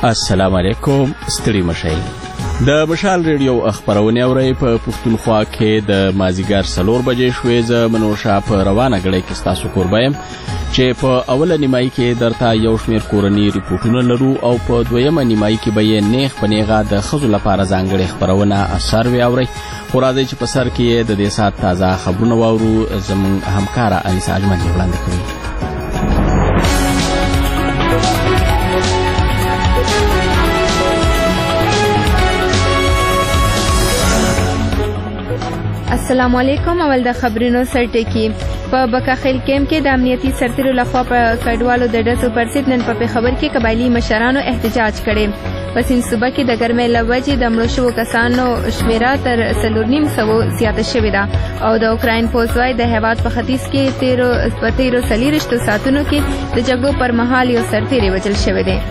السلام علیکم. ستړي مشئ. د مشال ریډیو خبرونه اورئ په پښتونخوا کې د مازیګر 4 بجې شوې. زه منوشا په روانه غړې کې تاسو قربایم چې په اوله نیمایي کې درته یو شمېر کورني ریپورتونه لرو او په دویمه نیمایي کې به یې نیغ په نیغه د ښځو لپاره ځانګړې خبرونه اثر وي اورئ. خو راځئ چې په سر کې د دې ساعت تازه خبرونه واورو. زموږ همکاره انیسا اجمل یې وړاندې کوي. السلام علیکم. اول د خبرونو سرټکی. په بکاخیل کیمپ کې د امنیتي سرتیرو لخوا په کډوالو د ډزو پر ضد نن په خبر کې قبایلی مشرانو احتجاج کړي. په سیند صوبه کې د ګرمۍ له وجې د مړو شوو کسانو شمیره تر 4,500 زیاته شوې ده او د اوکراین پوځ وايي د هیواد په ختیځ کې 13 ساعتونو کې د جګړو پر مهال یو سرتیری وژل شوی دی.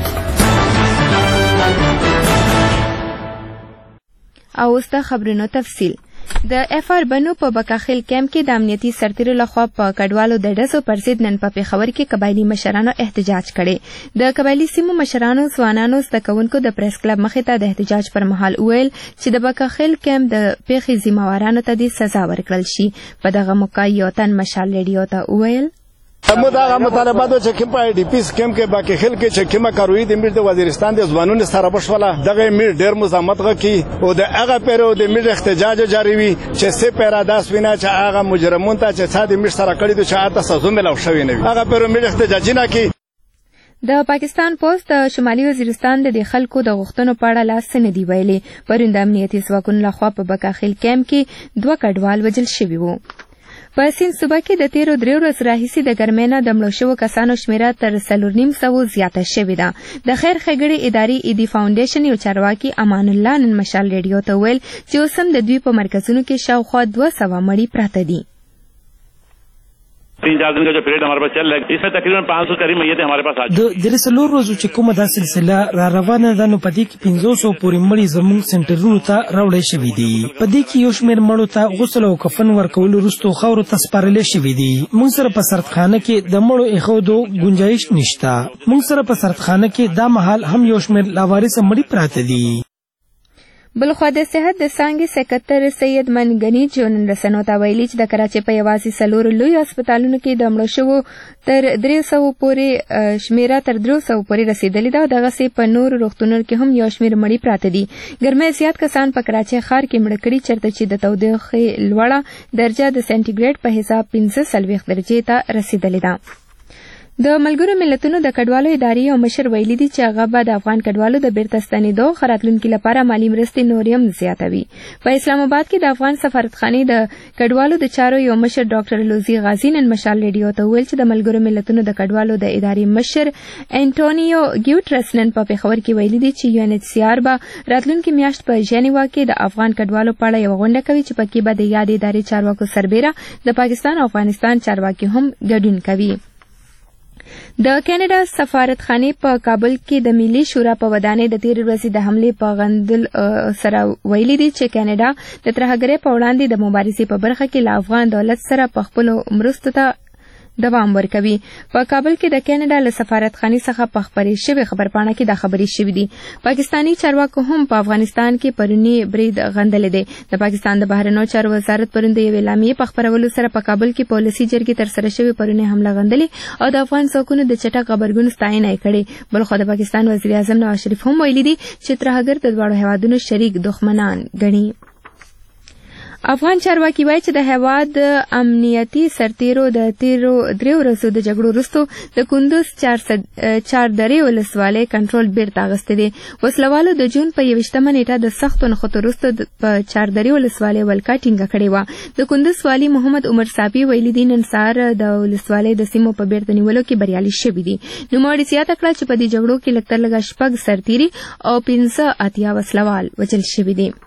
او اوس د خبرونو تفصیل. د اف آر بنو په بکاخیل کیمپ کې د امنیتي سرتیرو لخوا په کډوالو د ډزو پر ضد نن په خبر کې قبایلی مشرانو احتجاج کړي. د قبایلی سیمو مشرانو ځوانانو زده کوونکو د پریس کلب مخې ته د احتجاج پر مهال ویل چې د بکاخیل کیمپ د پیښې ذمہوارانو ته د سزا ورکړل شي. په دغه موقع یو تن مشال ریډیو ته ویل موږ دا مطالبه د چې په ډي پی سکیم کې باقي خل کې چې کیمه کاروي د امیر د وزیرستان د ځوانونو سره بشوله دغه امیر ډیر مزاحمت غکی او د هغه پیرو د امیر احتجاج جاری وي چې سه پیرا داس وینا چې هغه مجرمون ته چې صاد امیر سره کړی د شاعت سزا ملو شوی نه وي. هغه پیرو امیر احتجاج نه کی. د پاکستان پوسټ د شمالي وزیرستان د خلکو د غوښتنو په اړه لاس نه دی ویلي. پرون د امنیتي ځواکونو لخوا په بکاخیل کیمپ کې 2 کډوال وژل شوي وو. په سیند صوبه کې د 13 ورځې راهیسې د ګرمۍ نه د مړو شوو کسانو شمیره تر 4,500 زیاته شوې ده. د خیر ښېګړې ادارې ایدي فاونډیشن یو چارواکي امان الله نن مشال ریډیو ته ویل چې اوس هم د دوی په مرکزونو کې شاوخوا 200 مړي پراته دي. 3-4 दिन का जो पीरियड हमारे पास चल रहा है इसमें तकरीबन 500 करीब मैयतें हमारे पास आ चुकी है. د 4 ورځو چې کومه دا سلسله را روانه ده نو پدې کې 500 پورې مړي زموږ سنټرونو ته راوړل شوي دي. پدې کې یو شمېر مړو ته غسل او کفن ورکول وروسته خاورو ته سپارل شوي دي. موږ سره په سردخانه کې د مړو ایښودو گنجائش نشته. موږ سره په سردخانه کې دا مهال هم یو شمېر لاوارث مړي پراته دي. بلخوا د صحت د څانګې سکرټر سید منګنی جون رسنو ته ویلي چې د کراچۍ په یوازې 4 لوی هسپتالونو کې د مړو شوو تر 300 پورې شمیره تر 300 پورې رسیدلې ده. دغسې په نورو روغتونونو کې هم یو شمېر مړي پراته دي. ګرمۍ زیات کسان په کراچۍ ښار کې مړه کړي چېرته چې د تودوخې لوړه درجه د سنټیګریډ په حساب 45 درجې ته رسیدلې ده. د ملګرو ملتونو د کډوالو ادارې او مشر ویلي دي چې هغه به د افغان کډوالو د بیرته ستنېدو راتلونکي لپاره مالي مرستې نورې هم زیاتوي. په اسلام آباد کې د افغان سفارتخانې د کډوالو د چارو یو مشر ډاکټر لوزي غازي نن مشال ریډیو ته ویل چې د ملګرو ملتونو د کډوالو د ادارې مشر انټونیو ګیوټرس نن په پېښور کې ویلي دي چې UNHCR به راتلونکي میاشت په ژنیوا کې د افغان کډوالو په اړه یو غونډه کوي چې پکې به د یادې ادارې چارواکو سربیره د پاکستان او افغانستان چارواکي هم ګډون کوي. د کینیډا سفارتخانې په کابل کې د ملي شورا په ودانۍ د 13 ورځې د حملې په غندل سره ویلي دي چې کینیډا د ترهګرۍ په وړاندې د مبارزې په برخه کې له افغان دولت سره په خپلو مرستو ته دوام ورکوي. په کابل کې د کینیډا له سفارتخانې څخه په خپرې شوې خبرپاڼه کې دا خبرې شوې دي. پاکستاني چارواکو هم په افغانستان کې پرونی برید غندلې دی. د پاکستان د بهرنیو چارو وزارت پرون د یوې اعلامیې په خپرولو سره په کابل کې پالیسي جرګې ترسره شوې پرونی حمله غندلې او د افغان ځواکونو د چټک غبرګون ستاینه یې کړې. بلخو د پاکستان وزیر اعظم نواز شریف هم ویلي دي چې ترهګر د دواړو هیوادونو شریک دښمنان ګڼي. افغان چارواکي وایي چې د هیواد امنیتي سرتیرو د 3 ورځو د جګړو وروسته د کندوز 4 درې ولسوالۍ کنټرول بیرته اخیستی دی. وسلوالو د جون په 21 نیټه د سختو نښتو وروسته په 4 درې ولسوالۍ ولکه ټینګه کړې وه. د کندوز والي محمد عمر صافي ویلي دي نن سهار د ولسوالۍ د سیمو په بیرته نیولو کې بریالي شوي دي. نوموړي زیاته کړه چې په دې جګړو کې لږ تر لږه 6 سرتیري او 15 وسلوال وژل شوي دي.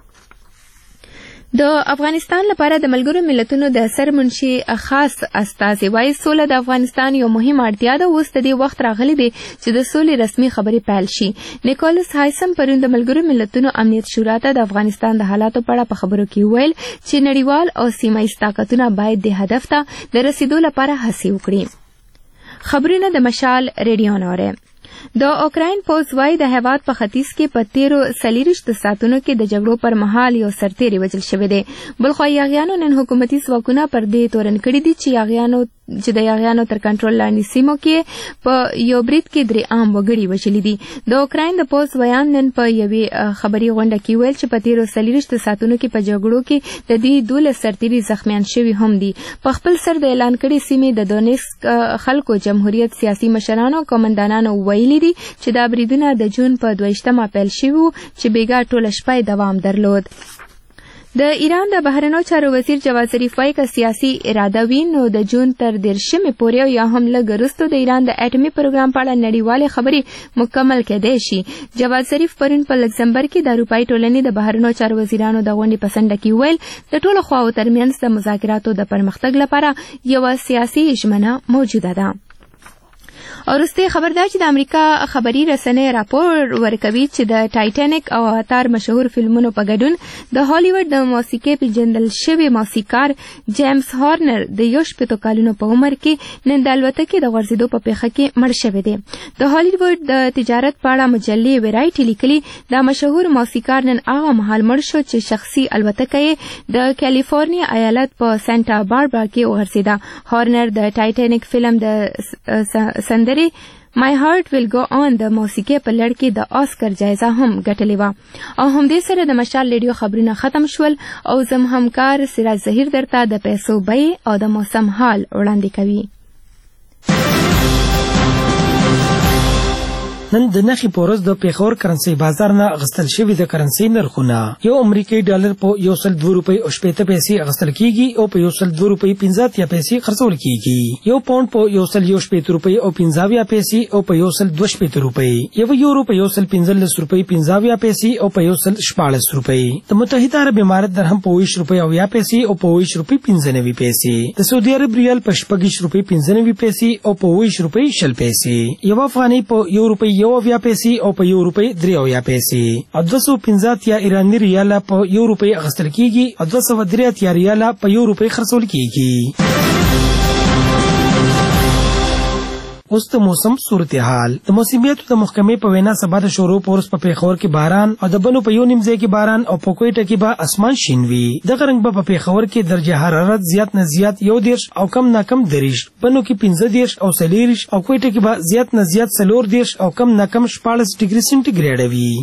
د افغانستان لپاره د ملګرو ملتونو د سرمنشي خاص استازي وايي سوله د افغانستان یو مهم اړتیا ده. اوس د دې وخت راغلی دی چې د سولې رسمي خبرې پیل شي. نیکولس هایسم پرون د ملګرو ملتونو امنیت شورا ته د افغانستان د حالاتو په اړه په خبرو کې ویل چې نړیوال او سیمه ایز طاقتونه باید د هدف ته د رسیدو لپاره هڅې وکړي. خبرونه د مشال ریډیو نوره. د اوکراین پوز وايي د هیواد په ختیځ کې په 13 ساعتونو کې د جګړو پر مهال یو سرتیری وژل شوی دی. بلخو یاغیانو نن حکومتي ځواکونه پر دې تورن کړي دي چې د یاغیانو تر کنټرول لاندې سیمو کې په یو برید کې 3 عام وګړي وژلي دي. د اوکراین د پوز ویان نن په یوې خبري غونډه کې ویل چې په 13 ساعتونو کې په جګړو کې د دې 12 سرتیري زخمیان شوي هم دي. په خپل سر د اعلان کړي سیمې د دونیسک خلکو جمهوریت سیاسي مشرانو او کمانډانانو ویلي دي چې دا بریدونه د جون په 22 پیل شوي وو چې بیګا ټوله شپه دوام درلود. د ایران د بهرنیو چارو وزیر جواد ظریف وايي که سیاسي اراده وي نو د جون تر 13 پورې یا هم لږ وروسته د ایران د اټومي پروګرام په اړه نړیوالې خبرې مکمل کېدای شي. جواد ظریف پرون په لکسمبرګ کې د اروپایي ټولنې د بهرنیو چارو وزیرانو د غونډې په څنډه کې ویل د ټولو خواو ترمنځ د مذاکراتو د پرمختګ لپاره یوه سیاسي ژمنه موجوده ده. او وروسته خبر ده چې د امریکا خبري رسنۍ راپور ورکوي چې د ټایټانیک او اواتار مشهور فلمونو په ګډون د هالیوډ د موسیقۍ پیژندل شوی موسیقار جیمز هارنر د 18 کالونو په عمر کې نن د الوتکې د غورځېدو په پیښه کې مړ شوی دی. د هالیوډ د تجارت په اړه مجلې ویرایټي لیکلي دا مشهور موسیقار نن هغه مهال مړ شو چې شخصي الوتکه یې د کالیفورنیا ایالت په سانتا باربرا کې وغورځېده. هارنر د ټایټانیک فلم د سندرې My Heart Will Go On د موسیقۍ په لړ کې د آسکر جایزه هم ګټلې وه. او همدې سره د مشال ریډیو خبرونه ختم شول او زم همکار سراج ظهیر درته د پیسو بیې او د موسم حال وړاندې کوي. نن د نخي پورز د پیښور کرنسي بازار نه اغستل شوی د کرنسي نرخونه یو امریکایي ډالر په 102 روپۍ او 80 پیسې اغستل کیږي او په 102 روپۍ 50 پیسې خرڅول کیږي. یو پاوند په 180 روپۍ او 50 پیسې او په 122 روپۍ. یو یورو په 115 روپۍ 50 پیسې او په 114 روپۍ. د متحده عرب امارات درهم په 20 روپۍ او 20 پیسې او په 20 روپۍ 95 پیسې. د سعودي عرب ریال په 20 روپۍ 95 پیسې او په 20 روپۍ 60 پیسې. یو افغاني په 1 روپۍ 1 پیسې او په 1 روپۍ 3 پیسې. او 250 ایرانی ریال په 1 روپۍ اغستل کیږي او 203 ریال په 1 روپۍ خرڅول کیږي. اوس د موسم صورتحال. د موسمیاتو د محکمې په وینا سبا د شورو پورس په پیښور کې باران او د بنو په یو نیم ځای کې باران او په کوټه کې به اسمان شین وي. دغه رنګ به په پیښور کې درجه حرارت زیات نه زیات 1 او کم نه کم 3 بنو کې 15 او 40 او کوټه کې به زیات نه زیات 4 او کم نه کم 14 ډیګري سنټیګریډ وي.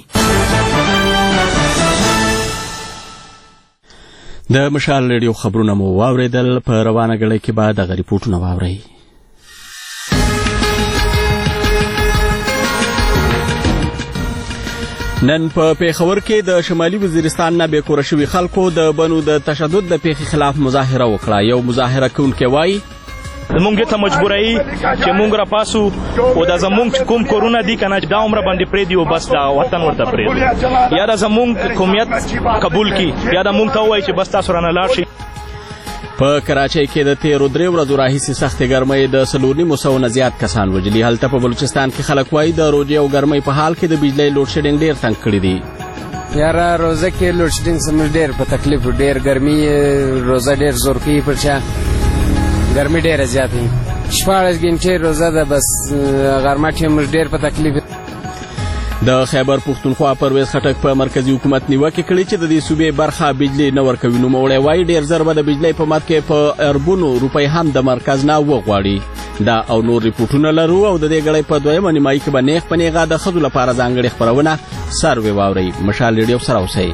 د مشال ریډیو خبرونه مو واوریدل. په روانه غړي کې به د ریپورتونه واورئ. نن په پیښور کې د شمالي وزیرستان نه بې کوره شوي خلکو د بنو د تشدد د پیښې خلاف مظاهره وکړه. یو مظاهره کوونکی وایي زمونږ ته مجبورایي چې مونږ را پاسو او دا زمونږ کوم کورونه دي کنه دا عمره باندې پرېږدي او بس دا وطن ورته پرېږدي یا دا زمونږ قومیت قبول کی یا دا مونږ ته ووایي چې بس تاسو رانه لاړ شئ. په کراچۍ کې د 13 ورځو راهیسې سختې ګرمۍ د 4.5 نه زیات کسان وژلي. هلته په بلوچستان کې خلک وایي د روژې او ګرمۍ په حال کې د بجلۍ لوډ شیډینګ ډېر تنګ کړي دي. یاره روزه کې لوډ شیډینګ زموږ ډېر په تکلیف ډېر ګرمي روزه ډېر زور کوي پر چا ګرمي ډېره زیاته وي. 14 غنټې روزه ده بس غرمه کې موږ ډېر په تکلیف. د خیبر پښتونخوا پرویز خټک په مرکزی حکومت نیوکه کړې چې د دې صوبې برخه بجلی نه ورکوي. نوموړی وایي ډېر زر به د بجلی په مد کې په اربونو روپۍ هم د مرکز نه وغواړي. دا او نور ریپورټونه لرو او د دې غړۍ په دویمه نیمایي کې به نیغ په نیغه د ښځو لپاره ځانګړې خپرونه سروې واورئ. مشال ریډیو سره اوسئ.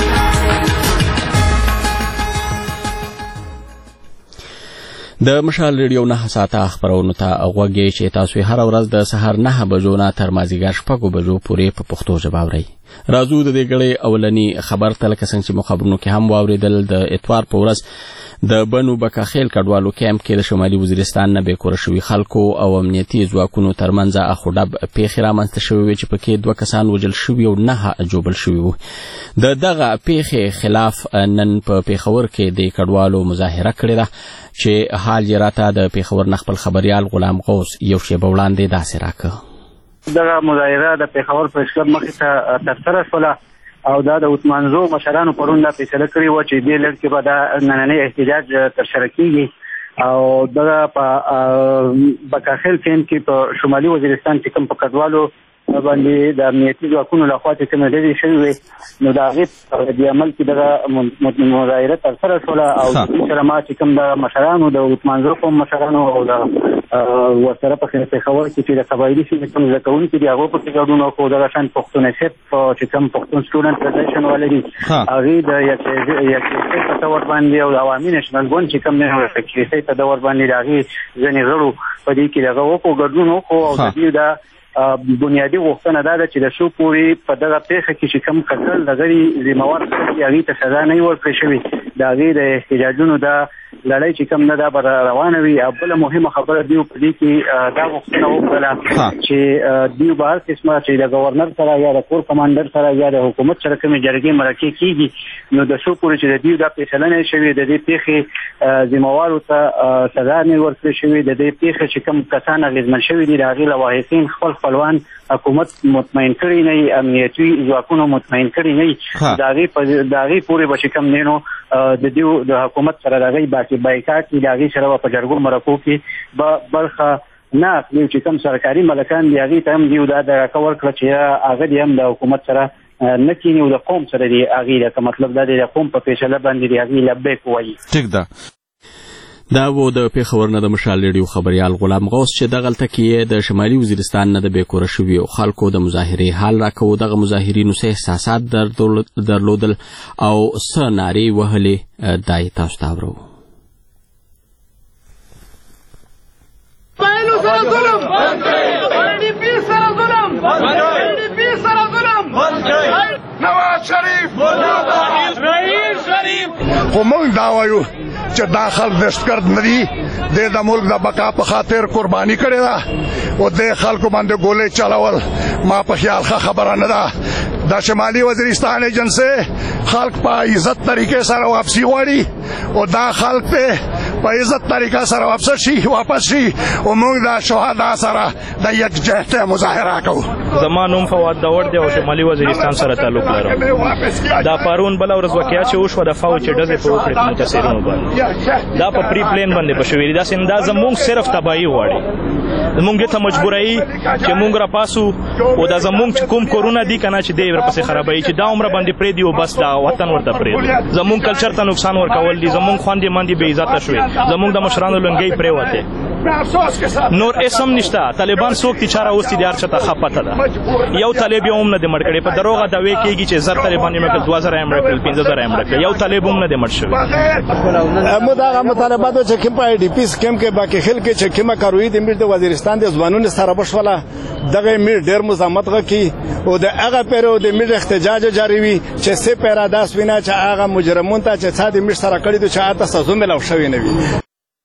د مشال ریډیو 9 ساعته خبرونو ته غوږی چې تاسو هر ورځ د سهار 9 بجو نه تر مازیګر 6 بجو پورې په پښتو ژبه اورئ. راځو د دې غړې اولنی خبر ته لکه څنګه چې مخابرونو کې هم واوریدل. د اتوار په ورځ د بنو بکاخیل کډوالو کیمپ کې د شمالي وزیرستان نه بې کوره شوي خلکو او امنیتي ځواکونو ترمنځ اخوډب پیښې رامنځته شوې وې چې پکې 2 کسان وژل شوي او 9 جوبل شوي وو. د دغه پیښې خلاف نن په پیښور کې د کډوالو مظاهره کړې ده چې حال یې راته د پیښور نه خپل خبریال غلام غوث یو شیبه وړاندې داسې راکړه. دغه مظاهره د پیښور په شکل مخې ته ترسره شوله او دا د عثمانزو مشرانو پرون دا فیصله کړې وه چې دې لړ کې به دا نننی احتجاج ترسره کیږي او دغه په بکاخیل کیمپ کې په شمالي وزیرستان کې کوم په کډوالو باندې د امنیتي ځواکونو لخوا چې کومه ډلې شوې وې نو د هغې د عمل کې دغه مظاهره ترسره شوله او سره ما چې کوم د مشرانو د عثمان قوم مشرانو او د ورسره په پېښور کې چې د قبایلي سیمې کوم زده کوونکي دي هغو پکې ګډون وکړو دغه شان پښتون ایسپ چې کوم پښتون سټوډنټ فدریشن والے دي هغې د یکسیسۍ په طور باندې او د عوامي نیشنل ګوند چې کوم دی یکسیسۍ په دور باندې د هغې ځینې غړو په دې کې دغه وکړو ګډون وکړو او د دې د بنیادي غوښتنه دا ده چې د څو پورې په دغه پیښه کې چې کوم قتل د غړي ذمهوار خلک هغې ته سزا نه وي ورکړې شوې د هغې د احتجاجونو دا لړۍ چې کوم نه دا به روانه وي او بله مهمه خبره دوی په دې کې دا غوښتنه وکړله چې دوی به هر قسمه چې د ګورنر سره یا د کور کمانډر سره یا د حکومت سره کومې جرګې مرکې کېږي نو د څو پورې چې د دوی دا فیصله نه شوې د دې پیښې ذمهوارو ته سزا نه ورکړې شوې د دې پیښې چې کوم کسان اغېزمن شوي دي د هغې لواحقین خپلوان حکومت مطمئن کړی نه وي امنیتي ځواکونو مطمئن کړی نه وي د هغې پورې به چې کوم دی نو د دوی د حکومت سره د هغې بایکاټ دي د هغې سره به په جرګو مرکو کې به برخه نه اخلي چې کوم سرکاري ملکان دي هغې ته هم دوی دا درکه ورکړه چې هغه دې هم د حکومت سره نه کیني او د قوم سره دي هغې که مطلب دا دی د قوم په فیصله باندې د هغې لبیک ووایي ټیک ده دا و د پېښور نه د مشال ریډیو خبریال غلام غوث چې دغلته کې د شمالي وزیرستان نه د بېکوره شویو خلکو د مظاهرې حال راکوو دغه مظاهرینو څه احساسات درلودل او څه نارې وهلې دا یې تاسو ته اورو نواز شریف خو موږ دا وایو چې دا خلک دهشتګرد نه دي د ملک د بقا په خاطر قرباني کړې ده او د خلکو باندې ګولې چلول ما په خیال خبره نه ده د شمالي وزیرستان ایجنسي خلک په عزت طریقې سره واپسي غواړي او دا خلک ته په عزت طریقه سره واپس شي او موږ د شهدا سره د یکجهته مظاهره کوو زما نوم فواد داور دی او شمالي وزیرستان سره تعلق لرم دا پرون بل ورځ واقعیا چې وشوه د فوج چې ډزې په وکړې متاثرینو باندې دا په پری پلین باندې په شوې دا سیندا زموږ صرف تباہي غواړي موږ ته مجبورای چې موږ را پاسو او دا زموږ کوم کورونا دی کنه چې دی ورپسې خرابای چې دا عمر باندې پرې دی او بس دا وطن ورته پرې زموږ کلچر ته نقصان ورکول دي زموږ خواندې باندې بې عزت شوي زموږ د مشرانو لنګي پرې وته نور اسم نشته طالبان څوک دي چاره اوس دي هر چاته خپته ده یو طالب یې هم نه دی مړ کړی په دروغه دعوی کېږي چې زر طالبان یې مړ کړل 2000 یې مړ کړل 15000 یې مړ کړل یو طالب هم نه دی مړ شوی مو دا مطالبات چې کوم په ډي پی سکیم کې باقي خل کې چې کومه کاروي د امیر د وزیرستان د ځوانونو سره بشوله دغه امیر ډېر مزاحمت غکی او د هغه پیرو د امیر احتجاج جاری وي چې سه پیرا داس وینا چې هغه مجرمون ته چې څا د امیر سره کړی د چا ته سزا ملو شوی نه وي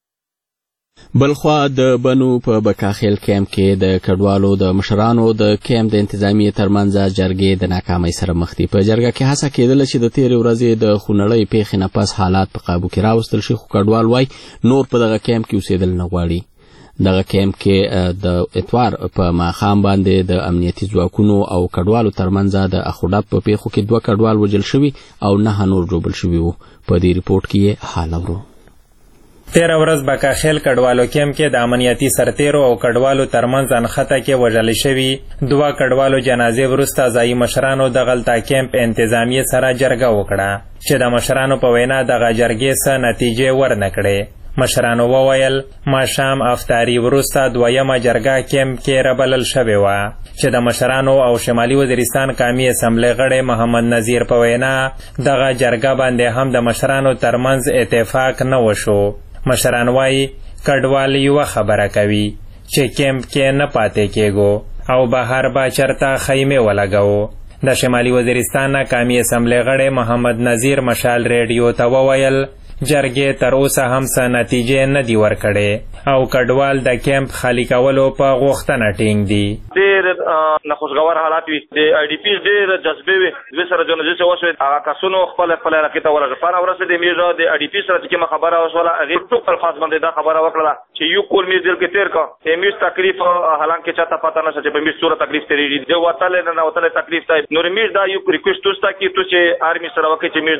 بلخوا د بنو په بکاخیل کیمپ کې د کډوالو د مشرانو د کیمپ د انتظامیې ترمنځ جرګې د ناکامۍ سره مخ دي په جرګه کې هڅه کېدله چې د تېرې ورځې د خونړۍ پیښې نه پس حالات په قابو کې راوستل شي خو کډوال وایي نور په دغه کیمپ کې اوسېدل نه غواړي دغه کیمپ کې د اتوار په ماښام باندې د امنیتي ځواکونو او کډوالو ترمنځ د اخوډب په پیښو کې 2 کډوال وژل شوي او 9 نور ژوبل شوي وو په دې ریپورټ کې یې حال اورو 13 ورځ بکاخیل کډوالو کیمپ کې د امنیتي سرتیرو او کډوالو ترمنځ انخته کې وژل شوي 2 کډوالو جنازې وروسته ځایي مشرانو د غلطا کیمپ انتظامیې سره جرګه وکړه چې د مشرانو په وینا دغه جرګې څه نتیجې ورنکړې مشرانو وویل ماښام افطاري وروسته 2مه جرګه کیمپ کې رابلل شوې وه چې د مشرانو او شمالي وزیرستان قومي اسمبلۍ غړی محمد نذیر په وینا دغه جرګه باندې هم د مشرانو ترمنځ اتفاق نه وشو مشران وایي کډوال یوه خبره کوي چې کیمپ کې نه پاتې کېږو او بهر به چرته خیمې ولګوو د شمالي وزیرستان قومي اسمبلۍ غړی محمد نذیر مشال ریډیو ته وویل جرګې تر اوسه هم څه نتیجې نه دي ورکړې او کډوال د کیمپ خالی کولو په غوښتنه ټینګ دي ډېر ناخوشګوار حالات وي د آی ډي پي ډېر جذبې وي دوی سره جنازې وشوې هغه کسونو خپل علاقې ته ورغلل په ورځ د امیر د آی ډي پي سره چې کومه خبره وشوله هغې ټوک الفاظ باندې دا خبره وکړله چې یو کور میر دل کې تېر کړ امیر تکلیف حالانکه چاته پته نشته چې په امیر څومره تکلیف تېرېږي د وتلی نه وتلی تکلیف ته نور امیر دا یو ریکویسټ توسته کړي تو چې آرمي سره وکړي چې امیر دا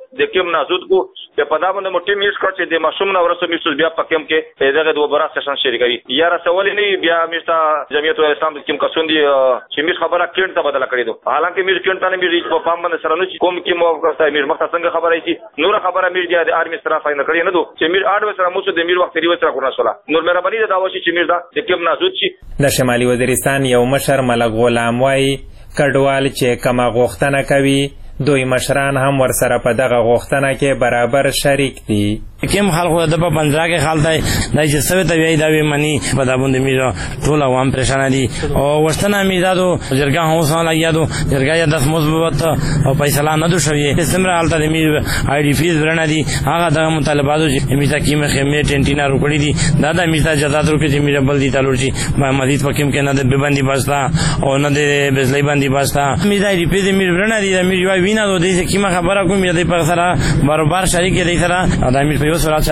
د کیم نازود کو په پدا باندې مو ټیم یې کړ چې د ماشوم نو ورسو میسوس بیا په کیم کې دغه دوه برا سشن شریکوي یا رسول نه بیا میستا جمعیت اسلام کیم کسون دي چې میر خبره کینټ ته بدل کړی دو حالانکه میر کینټ نه میر په پام باندې سره نو کوم کې مو کوي میر مخ څنګه خبره شي نور خبره میر دی د آرمي سره فاین کړی نه دو چې میر اډ سره مو د میر وخت ریو سره کورنا سولا نور مهرباني دا وشي چې میر دا د کیم نازود شي د شمالي وزیرستان یو مشر ملک غلام وای کډوال چې کما غوښتنه کوي دوی مشران هم ورسره په دغه غوښتنه کې برابر شریک دي کیم خلکو د په پنځه کې حال دی د جسوي ته وی دا وی منی په دا باندې میرا ټول عوام پریشان دي او وشتنه میزادو جرګه هو سره لګیادو جرګه یا 10 مثبت او فیصله نه دو شوی سمره حالت د می آی ډی فیز ورنه دي هغه د مطالباتو چې میزا کیمه خیمه ټینټینا روکړي دي دا د میزا جزات روکي چې میرا بل دي تلور شي مزید پکیم کې نه د بندي باستا او نه د بزلی بندي باستا میزا آی ډی فیز می ورنه دي می وینا دو دي چې کیمه خبره کوم یی په سره برابر شریک دي سره ادمي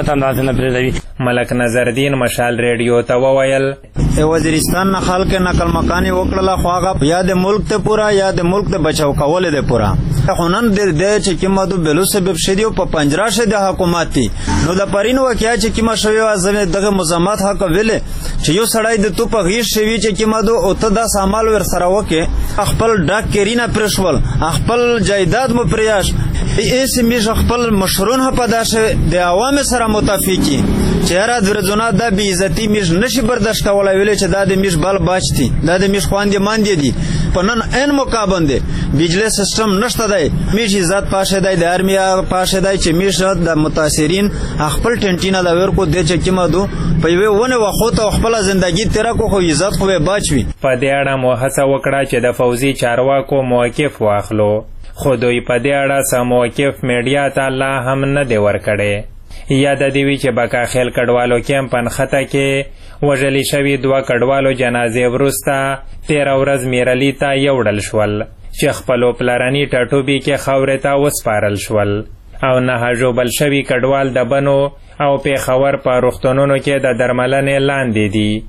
ملک نظردین مشال ریډیو ته وویل وزیرستان نه خلک نقل مکانی وکړه خو هغه یا د ملک ته پورا یا د ملک ته بچاو کول دي پورا خونن د چې کیمه دو بلو سبب شدیو په پنجره شه د حکومت نو د پرینو وکیا چې کیمه شوی ازمه دغه مزامات حق ویل چې یو سړی د تو په غیر شوی چې کیمه دو او ته د سامان ور سره وکي خپل ډاک کرینا پرشول خپل جایداد مو پریاش ایس میش خپل مشرون په داشه د عوام سره متفقی چهره درځونه د بی عزتی میش نشي برداشت کولای ویل چې دا د میش بل بچتي دا د میش خواندې ماندې دي پنن ان مقابنده بجلی سیستم نشته دی میش عزت پاشه دی د ارمیا پاشه دی چې میش د متاثرین خپل ټنټینا د ورکو د چې کیمه دو په یو ونه وخت خپل ژوندۍ تیر کو خو عزت خو بچوي په دې اړه مو هڅه وکړه چې د فوزي چارواکو موقف واخلو خو دوی په دې اړه سم موقف میډیا ته الله هم نه دی ورکړی یاد دی وی چې بکا خیل کډوالو کیمپ پنخته کې وژل شوی دوه کډوالو جنازې ورسته 13 ورځ میرلی ته یوړل شول چې خپل پلارانی ټاټوبي کې خاورې ته وسپارل شول او نه جوبل شوی کډوال د بنو او په خبر په روغتونونو کې د درملنې لاندې دي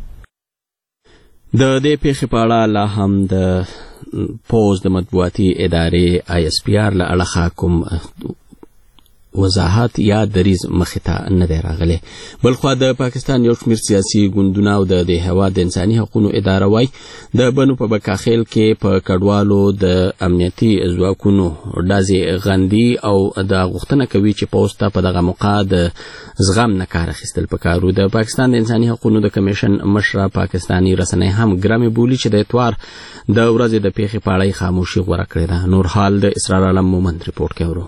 د دې پیښې په اړه لا هم د پوز د مطبوعاتي ادارې آی اس پی آر له اړخه کوم وضاحت یا دریز مخته نه دی راغلی بلخوا د پاکستان یو شمېر سیاسي ګوندونه او د هیواد د انساني حقوقو اداره وای د بنو په بکاخیل کې په کډوالو د امنیتي ځواکونو ډازې غندي او د غوښتنه کوي چې پوسټ په دغه موقع د زغم نه کار اخیستل پکارو د پاکستان د انساني حقوقو د کمیشن مشره پاکستانی رسنۍ هم ګرامي بولی چې د اتوار د ورځې د پیښې په اړه خاموشي غوره کړې ده نور حال د اسرار عالم مومند ریپورت کوي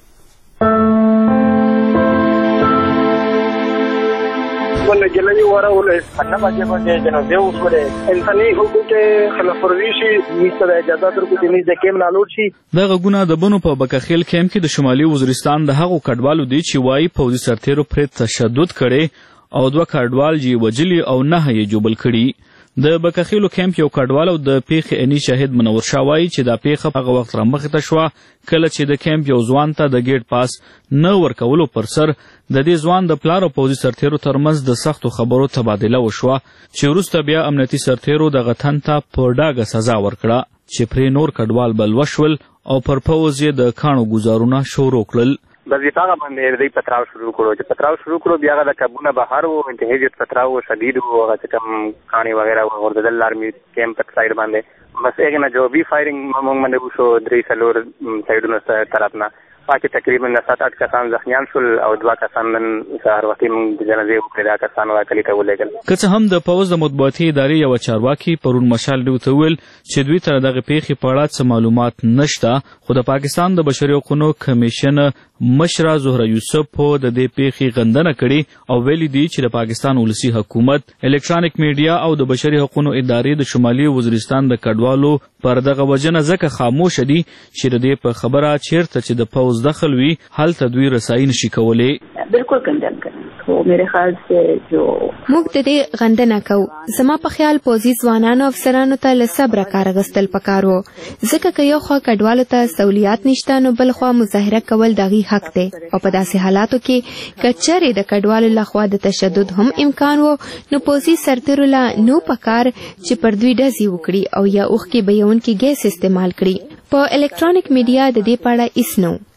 جلنی واره ولې انا باندې باندې جنازه وکړه انساني حقوق خلاف ورزي شي نشته اجازه ترکو چې د کیم نالور شي د غونه د بنو په بکاخیل کیمپ کې د شمالي وزیرستان د هغو کډوالو دی چې وایي فوزي سرتیرو پر تشدد کړي او دوه کډوال جی وجلی او نه یې جوبل کړي د بکاخیلو کیمپ یو کډوال او د پیښې اني شاهد منور شاوای چې دا پیښه هغه وخت رامخته شو کله چې د کیمپ یو ځوان ته د گیټ پاس نه ورکولو پر سر د دې ځوان د پلار او پوزي سرتیرو ترمنځ د سختو خبرو تبادله وشوه چې وروسته بیا امنیتي سرتیرو د غتن ته په ډاګه سزا ورکړه چې پرې نور کډوال بل وشول او پر پوز یې د کانو گزارونه شروع کړل وظیفه باندې دې پتراو شروع کړو چې پتراو شروع کړو بیا د کابونه بهر وو انتهایی پتراو شدید وو هغه کم کانی وغیرہ ورته آرمی کیمپ تک سایډ باندې بس هغه نه جو بي فایرینګ موږ باندې وشو درې سلور سایډونو طرفنا پاکي تقریبا 7-8 کسان زخمیان شول او 2 کسان نن سهار وختي موږ د جنازې په دا کسان واکلي ته ولېږل که څه هم د پوز د مطبوعاتي ادارې یو چارواکي پرون مشال دی ویل چې دوی تر دغه پیښې په اړه څه معلومات نشته خو د پاکستان د بشري حقوقو کمیشن مشره زهره یوسف په د دې پیښې غندنه کړې او ویلي دی چې د پاکستان ولسی حکومت الکترونیک میډیا او د بشري حقوقو ادارې د شمالي وزیرستان د کډوالو پر دغه وجنه ځکه خاموش دي چې د دې په خبره چیرته چې د پوز دخل وی هلته دوی رسائی نشي کولای بالکل کندن کړي خو میرے خیال سے جو موږ د دې غندنه کوو زما په خیال پوزي ځوانانو افسرانو ته له صبر کار غستل پکارو ځکه که یو خو کډوالو ته سہولیات نشته نو بل خو مظاهره کول دغه حق دی او په داسې حالاتو کې کچره د کډوالو لخوا د تشدد هم امکان وو نو پوزي سرتیرو لا نو پکار چې پر دوی ډزې وکړي او یا اوخ کې بیون کې ګیس استعمال کړي په الکترونیک میډیا د دې پاړه اسنو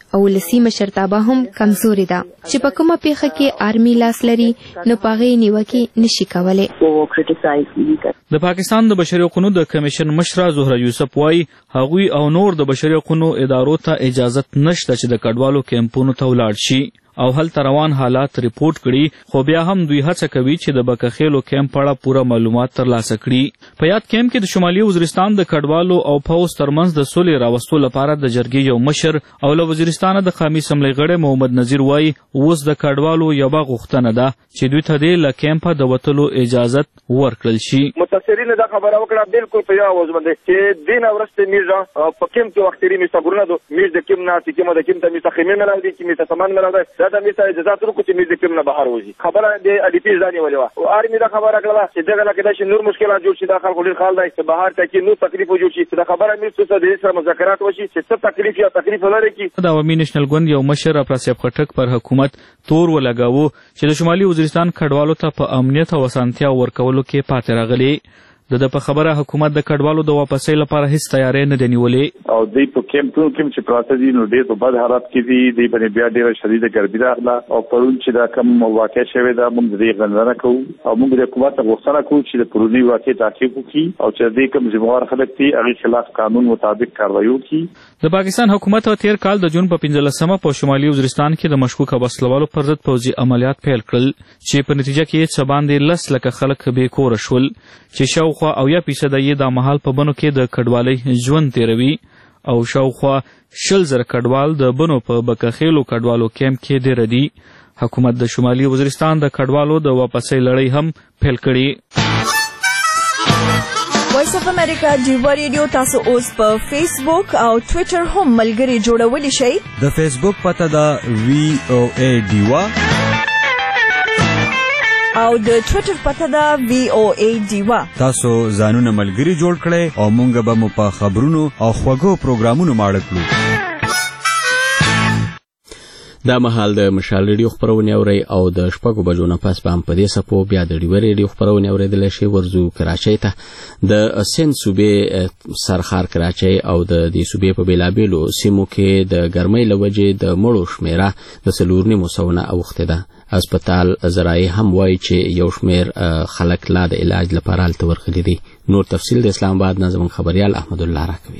او ولسي مشرتابه هم کمزوري ده چې په کومه پیښه کې آرمي لاس لري نو پاغې نیوکې نشي کولای. د پاکستان د بشري حقوقو د کمیشن مشره زهره یوسف وايي هغوی او نور د بشري حقوقو ادارو ته اجازه نشته چې د کډوالو کیمپونو ته ولاړ شي او هلته روان حالات ریپورت کړي، خو بیا هم دوی هڅه کوي چې د بکخیلو کیمپ په اړه پوره معلومات ترلاسه کړي. په یاد کیمپ کې د شمالي وزیرستان د کډوالو او پوځ ترمنځ د سولې راوستو لپاره د جرګې یو مشر او له وزیرستانه د قومي اسمبلۍ غړی محمد نذیر وایي اوس د کډوالو یوه غوښتنه ده چې دوی ته دې له کیمپه د وتلو اجازت ورکړل شي. متاثرین دا خبره وکړه بالکل په یو آواز باندې چې دین ورسته میرزا په کیمپ کې وختري میستګورنه دو میرز د کیم نه چې کیم د کیم ته میستخیمه ملاوي چې میسته سامان ملاوي دا میسته اجازه تر کو چې میرز د کیم نه بهر وځي. خبره د ا ډي پی ځاني ولې او ارمي دا خبره کړه چې دغه لکه د نور مشکلات جوړ شي داخل خلک خال دی چې بهر ته کې نو تکلیف جوړ شي. دا خبره مې څه سره مذاکرات وشي چې څه تکلیف یا تکلیف لري کې د عوامي نېشنل ګوند یو مشر افراسیاب خټک پر حکومت تور ولګاوه چې د شمالي وزیرستان کډوالو ته په امنیت او اسانتیا ورکولو کې پاتې راغلي. د په خبره حکومت د کډوالو د واپسۍ لپاره هیڅ تیاری نه دی نیولې او دوی په کیمپونو کې چې پراته دي نو ډېر په بد حالات کې دي. دوی باندې بیا ډېره شدیده ګرمي راغله او پرون چې دا کوم واقع شوې ده موږ د دې غندنه کوو او موږ د حکومت غوښتنه کوو چې د پرونی واقع تعقیب وکړي او چې دې کوم ذمہوار خلک دي هغې خلاف قانون مطابق کاروایي وکړي. د پاکستان حکومت تیر کال د جون په 15مه په شمالي وزیرستان کې د مشکوکه وسلوالو پر ضد پوځي عملیات پیل کړل چې په نتیجه کې څه باندې 10 لکه خلک بې کوره شول چې شاوخوا 80% یې د مهال په بنو کې د کډوالۍ ژوند تیروي او شاوخوا 20,000 کډوال د بنو په بکخیلو کډوالو کیمپ کې ډېر دي. حکومت د شمالي وزیرستان د کډوالو د واپسۍ لړۍ هم پیل کړي. وایس اف امریکا ډیوا ریډیو تاسو اوس په فیسبوک او ټوئیټر هم ملګري جوړولی شئ. د فیسبوک پته ده VOA ډیوا او د ټوئیټر پته ده VOA ډیوا. تاسو ځانونه ملګري جوړ کړئ او مونږ به مو په خبرونو او خوږو پروګرامونو ماړه کړو. دا مهال د مشال ریډیو خبرونه اوري او د شپږو بجو نه پس په دې سپو بیا د ډیوا ریډیو خبرونه اوریدل شي. ورزو کراچۍ ته د سند صوبې سرخار کراچۍ او د دې صوبې په بیلابیلو سیمو کې د ګرمۍ لوجې د مړو شمیره د 4.9 اوخته ده. هسپتال زراعي هم وایي چې یو شمیر خلک لا د علاج لپاره هلته ورغلي دي. نور تفصیل د اسلام آباد نه زموږ خبريال احمد الله راکوي.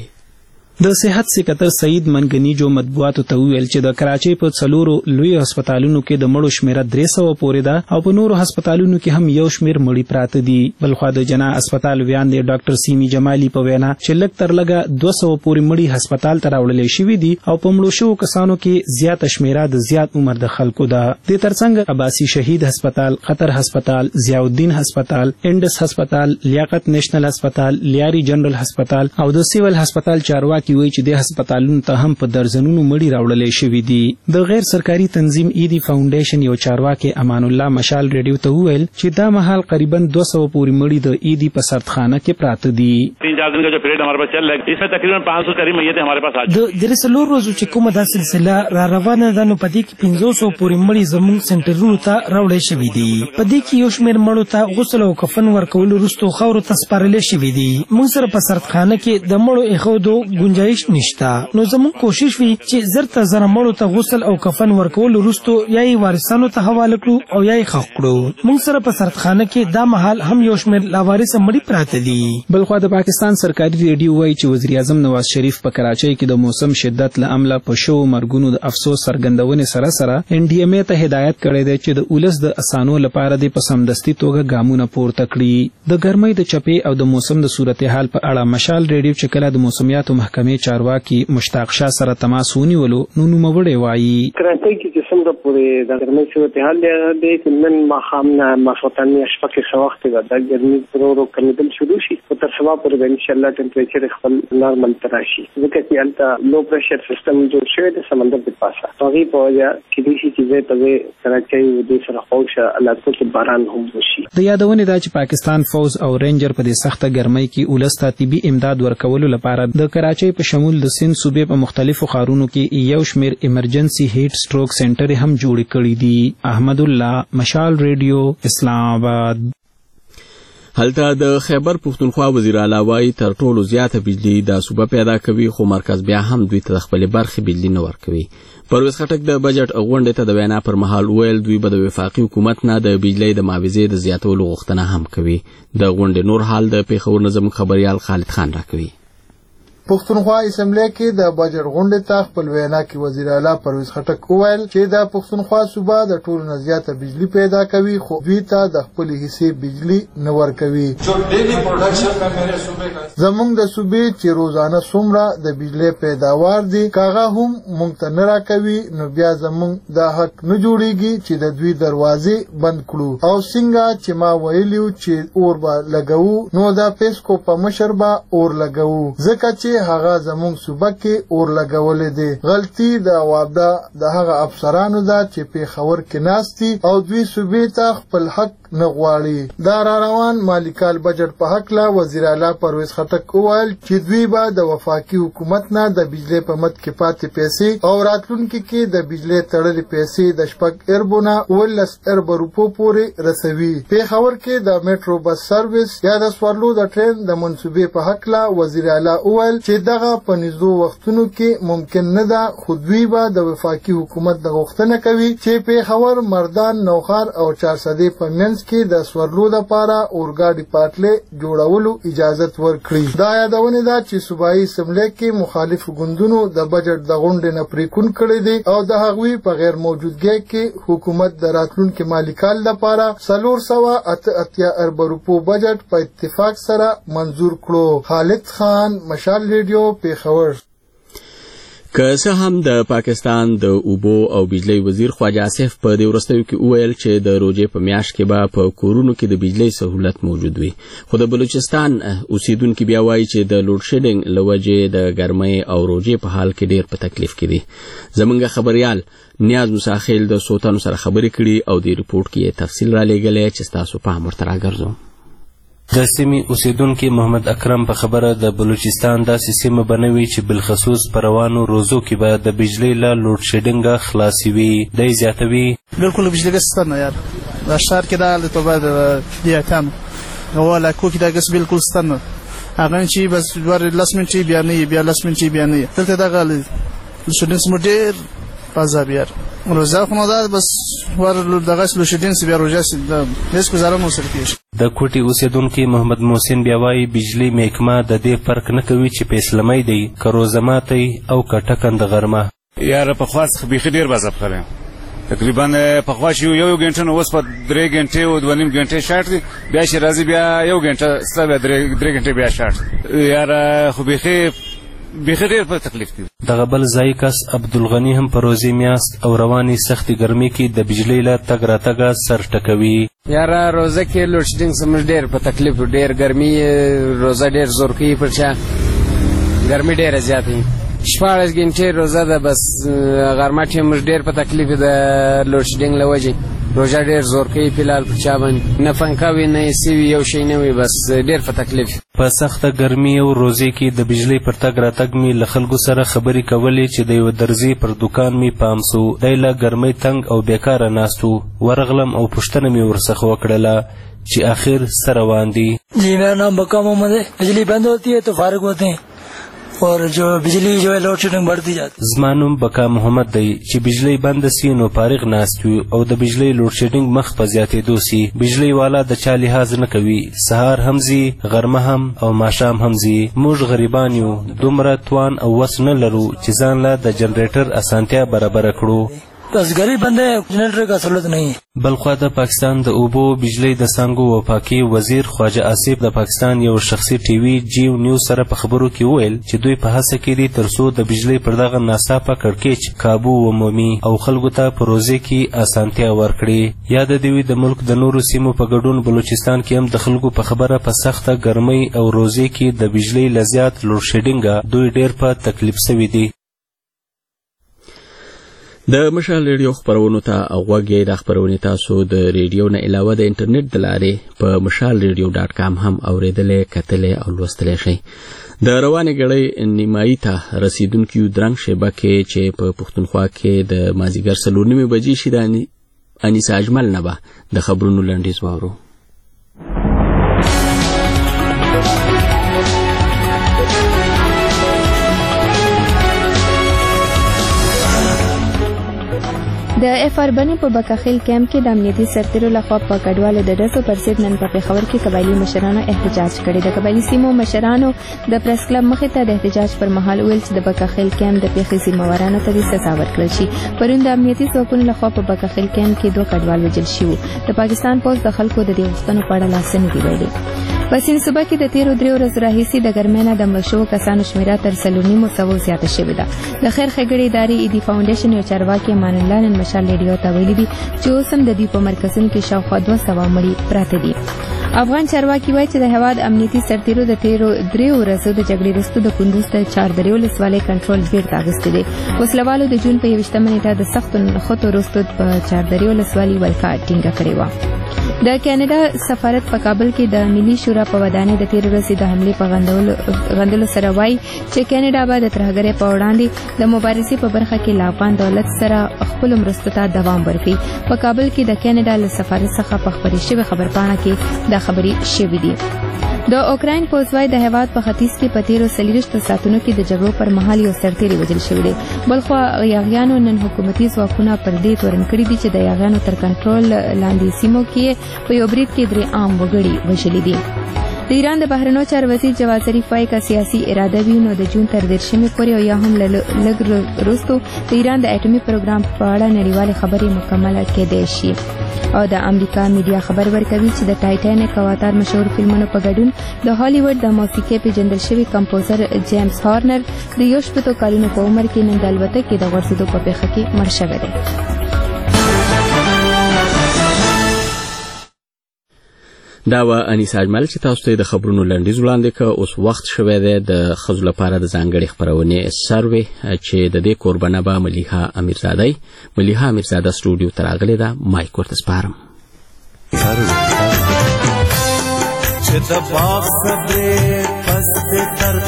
د صحت سکرټر سعید منګنیجو مطبوعاتو ته ویل چې د کراچۍ په څلورو لوی هسپتالونو کې د مړو شمیره 300 پورې ده او په نورو هسپتالونو کې هم یو شمیر مړي پراته دي. بلخوا د جنا هسپتال ویاندې ډاکټر سیمی جمالی په وینا چې لږ تر لږه 200 پورې مړي هسپتال ته راوړل شوي دي او په مړو شوو کسانو کې زیاته شمیره د زیات عمر د خلکو ده. د ترڅنګ عباسی شهید هسپتال، قطر هسپتال، ضیاء الدین هسپتال، انډس هسپتال، لیاقت نېشنل هسپتال، لیاري جنرال هسپتال او د سیول هسپتال چارواکي وایي چې د هسپتالونو ته هم په درزنونو مړي راوړل شوي دي. د غیر سرکاري تنظیم ایدی فاونډیشن یو چارواکي امان الله مشال ریډیو ته وویل چې دا مهال قریبا 200 پورې مړي د ایدی په سردخانه کې پراته دي. 3-4 दिन का जो पीरियड हमारे पास चल रहा है इसमें तकरीबन 500 करीब मैयतें हमारे पास आ चुकी. د رسلور روزو چې کومه دا سلسله را روانه ده نو پدې کې 500 پورې مړي زموږ سنټرونو ته راوړل شوي دي. پدې کې یو شمېر مړو ته غسل او کفن ورکول وروسته خاورو ته سپارل شوي دي. موږ سره په سردخانه کې د مړو ایښودو گنجائش نشته نو زموږ کوشش وی چې زرته زره مړو ته غسل او کفن ورکول وروسته یا یې وارثانو ته حواله کړو او یا یې ښخ کړو. موږ سره په سردخانه کې دا مهال هم یو شمېر لاوارثه مړي پراته دي. بلخوا د پاکستان سرکاري ریډیو وایي چې وزیر اعظم نواز شریف په کراچۍ کې د موسم شدت له امله په شو مرګونو د افسوس څرګندونې سره سره NDMA ته هدایت کړی دی چې د اولس د اسانو لپاره د په سمدستي توګه ګامونه پورته کړي. د ګرمۍ د چپې او د موسم د صورتحال په اړه مشال ریډیو چې کله د موسمیاتو محکمې چارواکي مشتاق شاه سره تماس ونیولو نو نوموړی وایي کراچۍ کې چې څومره پورې د ګرمۍ صورتحال دی چې نن ماښام نه ماخوتن شپه کې څه وخت به د ګرمۍ ورو کمیدل شروع شي او تر سبا پورې به انشاءالله ټمپریچر خپل نارمل ته راشي ځکه چې هلته لو پریشر سیستم جوړ شوی دی سمندر د پاسه هغې په وجه کېدای شي چې ځای په ځای کراچۍ دې سره خوږ علاقو کې باران هم وشي. د یادونې دا چې پاکستان فوز او رینجر په دې سخته ګرمۍ کې اولس ته طبي امداد ورکولو لپاره د کراچۍ په شمول د سند صوبې په مختلفو ښارونو کې یو شمېر ایمرجنسي هیټ سټروک سنټر هم جوړ کړي دي. احمد الله مشال ریډیو اسلام آباد. هلته د خیبر پښتونخوا وزیر اعلی وایي تر ټولو زیاته بجلی د صوبه پیدا کوي خو مرکز بیا هم دوی ته د خپلې برخې بجلی نه ورکوي. پرویز خټک د بجټ غونډې ته د وینا پر مهال ویل دوی به د وفاقي حکومت نه د بجلی د معاوضې د زیاتولو غوښتنه هم کوي. د غونډې نور حال د پیښور نه زموږ خبریال خالد خان راکوي. پښتونخوا اسمبلی کې د بجټ غونډې ته خپل وینا کې وزیر اعلی پرویز خټک وویل چې د پښتونخوا صوبه د ټولو نه زیاته بجلی پیدا کوي خو دوی ته د خپل حصې بجلی نه ورکوي. زموږ د صوبې چې روزانه څومره د بجلی پیداوار دي کاغه هم موږ ته نه راکوي نو بیا زموږ د حق نه جوړیږي چې د دوی دروازې بند کړو او څنګه چې ما ویلیو چې اور به لګوو نو د پیسکو په مشر به اور لګوو ځکه چې هغه زموږ صوبه کې اور لګولې دي. غلطي د واده د هغه افسرانو ده چې پیښور کې ناستي او دوی صوبې ته خپل حق نه غواړي. دا روان مالیکال بجټ په حق لا وزیر اعلی پرویز خټک وویل چې دوی به د وفاقي حکومت نه د بجلی په مد کې پاتې پیسې او راتلونکي کې د بجلی تړلې پیسې د 6 اربونه 19 ارب روپو پورې رسوي. پیښور کې د میټرو بس سرویس یا د سوارلو د ټرین د منصوبې په حق لا وزیر اعلی وویل چې دغه په نږدې وختونو کې ممکن نه ده خو دوی به د وفاقي حکومت د غوښتنه کوي چې پیښور مردان نوخار او چارسدې په منځ کې د سوارلو لپاره اورګاډي پټلۍ جوړولو اجازه ورکړي. دا یادونه ده چې صوبایي اسمبلی کې مخالف ګوندونو د بجټ د غونډې نه پریکون کړی دی او د هغوی په غیر موجودګۍ کې حکومت د راتلونکي مالي کال لپاره 488 ارب روپو بجټ په اتفاق سره منظور کړو. خالد خان مشال ریډیو پیښور. که څه هم د پاکستان د اوبو او بجلی وزیر خواجه آصف په دې وروستیو کې وویل چې د روژې په میاشت کې به په کورونو کې د بجلی سهولت موجود وي خو د بلوچستان اوسیدونکي بیا وایي چې د لوډ شیډینګ له وجې د ګرمۍ او روژې په حال کې ډېر په تکلیف کې دي. زموږ خبریال نیاز مساخیل د سوتانو سره خبرې کړي او د ریپورت کې تفصیل را لېږلی چې ستاسو پام ورته راګرځوم. د سیمې اوسیدونکي محمد اکرم په خبره د بلوچستان داسې سیمه بنوي چې بالخصوص په روانو روزو کې به د بجلی له لوډ شیډینګه خلاصي وي. دی زیاتوي بالکل بجلی ګس ستنه یار د ښار کې دا حالت به د دیاتانو ولا کوکي دا ګس بالکل ستنه هغه چې بس ور لاسمنټي بیا نه بیا لاسمنټي بیا نه دلته دا غل شډینس مډیر پازاب یار روزه خو دا بس ور دغه سلوشډینس بیا روزه هیڅ گزاره مو سره کیږي. د کوټي اوسیدونکي محمد محسن بیا وايي بجلی محکمه د دې فرق نه کوي چې په اسلامي دی که روزه ماتي او که ټکند غرمه. یاره په خاص بيخي ډیر بازاب کړم تقریبا په خواش یو غنټه نو اوس په 3 غنټه او 2.5 غنټه شارټ بیا شي راځي بیا یو غنټه ستاسو 3 غنټه بیا شارټ یاره خو بيخي ډیر په تکلیف دي. دغه بل ځای کس عبدالغني هم په روزي میاشت او رواني سختي ګرمۍ کې د بجلی له تګ راتګه سر ټکوي. یاره روزه کې لوډ شیډینګ سم ډیر په تکلیف ډیر ګرمي روزه ډیر زور کوي پر چا ګرمي ډیر زیاتې 14 غنټې روزه ده بس غرمه ټیم ډیر په تکلیف د لوډ شیډینګ لوجي روزه ډیر زور کوي فلال پر چا باندې نه فنکاوي نه سی یو شي نه وي بس ډیر په تکلیف. په سخته ګرمي او روزي کې د بجلی پر تګ راتګ می له خلکو سره خبرې کولې چې د یو درزي پر دکان می پام سو دی له ګرمۍ تنگ او بیکاره ناستو ورغلم او پوښتنه می ورڅخه وکړله چې آخر سره روان دي. जी मेरा नाम बक्का मोहम्मद है. बिजली बंद होती है तो फारिग होते हैं और जो बिजली जो है लोड शेडिंग बढ़ती जाती. زمانوم بکا محمد دی چې بجلی بند سي نو فارغ ناست وي او د بجلی لوډ شیډینګ مخ په زیاتېدو سي بجلی والا د چا لحاظ نه کوي سهار هم زی غرمه هم او ماښام هم زی. موږ غریبان یو دومره توان او وس نه لرو چې ځان له د جنریټر اسانتیا برابر کړو. بس غریب بندے جنریٹر کا سہولت نہیں. بلخوا د پاکستان د اوبو بجلی د سانګو وفاقي وزیر خواجه آصف د پاکستان یو شخصي ټي وي جیو نیوز سره په خبرو کې وویل چې دوی په هڅه کې دي ترڅو د بجلی پر دغه ناڅاپه کړکېچ کابو ومومي او خلکو ته په روزي کې اسانتیا ورکړي. یاد دی د ملک د نورو سیمو په ګډون بلوچستان کې هم د خلکو په خبره په سخته ګرمۍ او روزي کې د بجلی لزیات لوډ شیډینګ دوی ډیر په تکلیف سوي دي. د مشال ریډیو خبرونو ته غوږی د خبرونې تاسو د ریډیو نه علاوه د انټرنیټ د لارې په mashalradio.com هم اوریدلې کتلې او لوستلې شئ. د روانې ګړۍ نیمایي ته رسیدونکو درنګ شبکې چې په پښتونخوا کې د مازیګر 4:30 بجې شي د انیس اجمل نه به د خبرونو لنډیز واورو. د اف اربن په بکاخیل کیمپ کې د امنیتي سرتیرو لخوا په کډوالو د ډسو پر ضد نن په پېښور کې قبایلي مشرانو احتجاج کړی. د قبایلي سیمو مشرانو د پریس کلب مخې ته د احتجاج پر مهال ویل چې د بکاخیل کیمپ د پیښې ذمہوارانو ته سزا ورکړل شي. پرون د امنیتي ځواکونو لخوا په بکاخیل کیمپ کې 2 کډوال وژل شوي. د پاکستان پولیس د خلکو د دې غوښتنو په اړه لاس نه دی ویلي. په سین صوبه کې د تیرو 3 ورځو راهیسې د ګرمۍ نه د مړو شوو کسانو شمیره تر 4.5 زیاته شوې ده. د خیر ښېګړې ادارې ایدي فاونډیشن یو چارواکي امان الله نن مشال ریډیو ته ویلي دي چې اوس هم د دوی په مرکزونو کې شاوخوا 200 مړي پراته دي. افغان چارواکي وایي چې د هېواد امنیتي سرتیرو د تیرو 3 ورځو د جګړې وروسته د کندوز ته چاردرې ولسوالۍ کنټرول بیرته اخیستی دی. وسلوالو د جون په 21 نیټه د سختو نښتو وروسته په چاردرې ولسوالۍ ولکه ټینګه کړې وه. د کاناډا سفارت په کابل کې د ملي شورا په ودانۍ د تیر ورځې د حملې په غندلو سره وایي چې کاناډا به د ترهګرۍ په وړاندې د مبارزې په برخه کې له افغان دولت سره خپلو مرستو ته دوام ورکوي. په کابل کې د کاناډا له سفارت څخه په خپرې شوې خبرپاڼه کې دا خبرې شوې دي. د اوکراین پوځ وايي د هېواد په ختیځ کې په تیرو 40 ساعتونو کې د جګړو پر مهال یو سرتیری وژل شوی دی. بلخوا یاغیانو نن حکومتي ځواکونه پر دې تورن کړي دي چې د یاغیانو تر کنټرول لاندې سیمو کې په یو برید کې 3 عام وګړي وژلي دي. د ایران د بهرنیو چارو وزیر جواد ظریف وايي که سیاسي اراده وي نو د جون تر 10 پورې او یا هم لږ وروسته د ایران د اټومي پروګرام په اړه نړیوالې خبرې مکمله کېدای شي. او د امریکا میډیا خبر ورکوي چې د ټایټانیک او اتار مشهور فلمونو په ګډون د هالیوډ د موسیقۍ پیژندل شوی کمپوزر جیمز هارنر د 18 کلونو په عمر کې نن د الوتکې د غورځېدو په پیښه کې مړ شوی دی. دا و انیسا اجمل چې تاسو ته د خبرونو لنډیز وړاندې کړ. اوس وخت شوی دی د ښځو لپاره د ځانګړې خپرونې سروې چې د دې کوربنه به ملیحه امیرزاده سټوډیو ته راغلې ده. مایک ورته سپارم. چې د باغ صبرې پس تر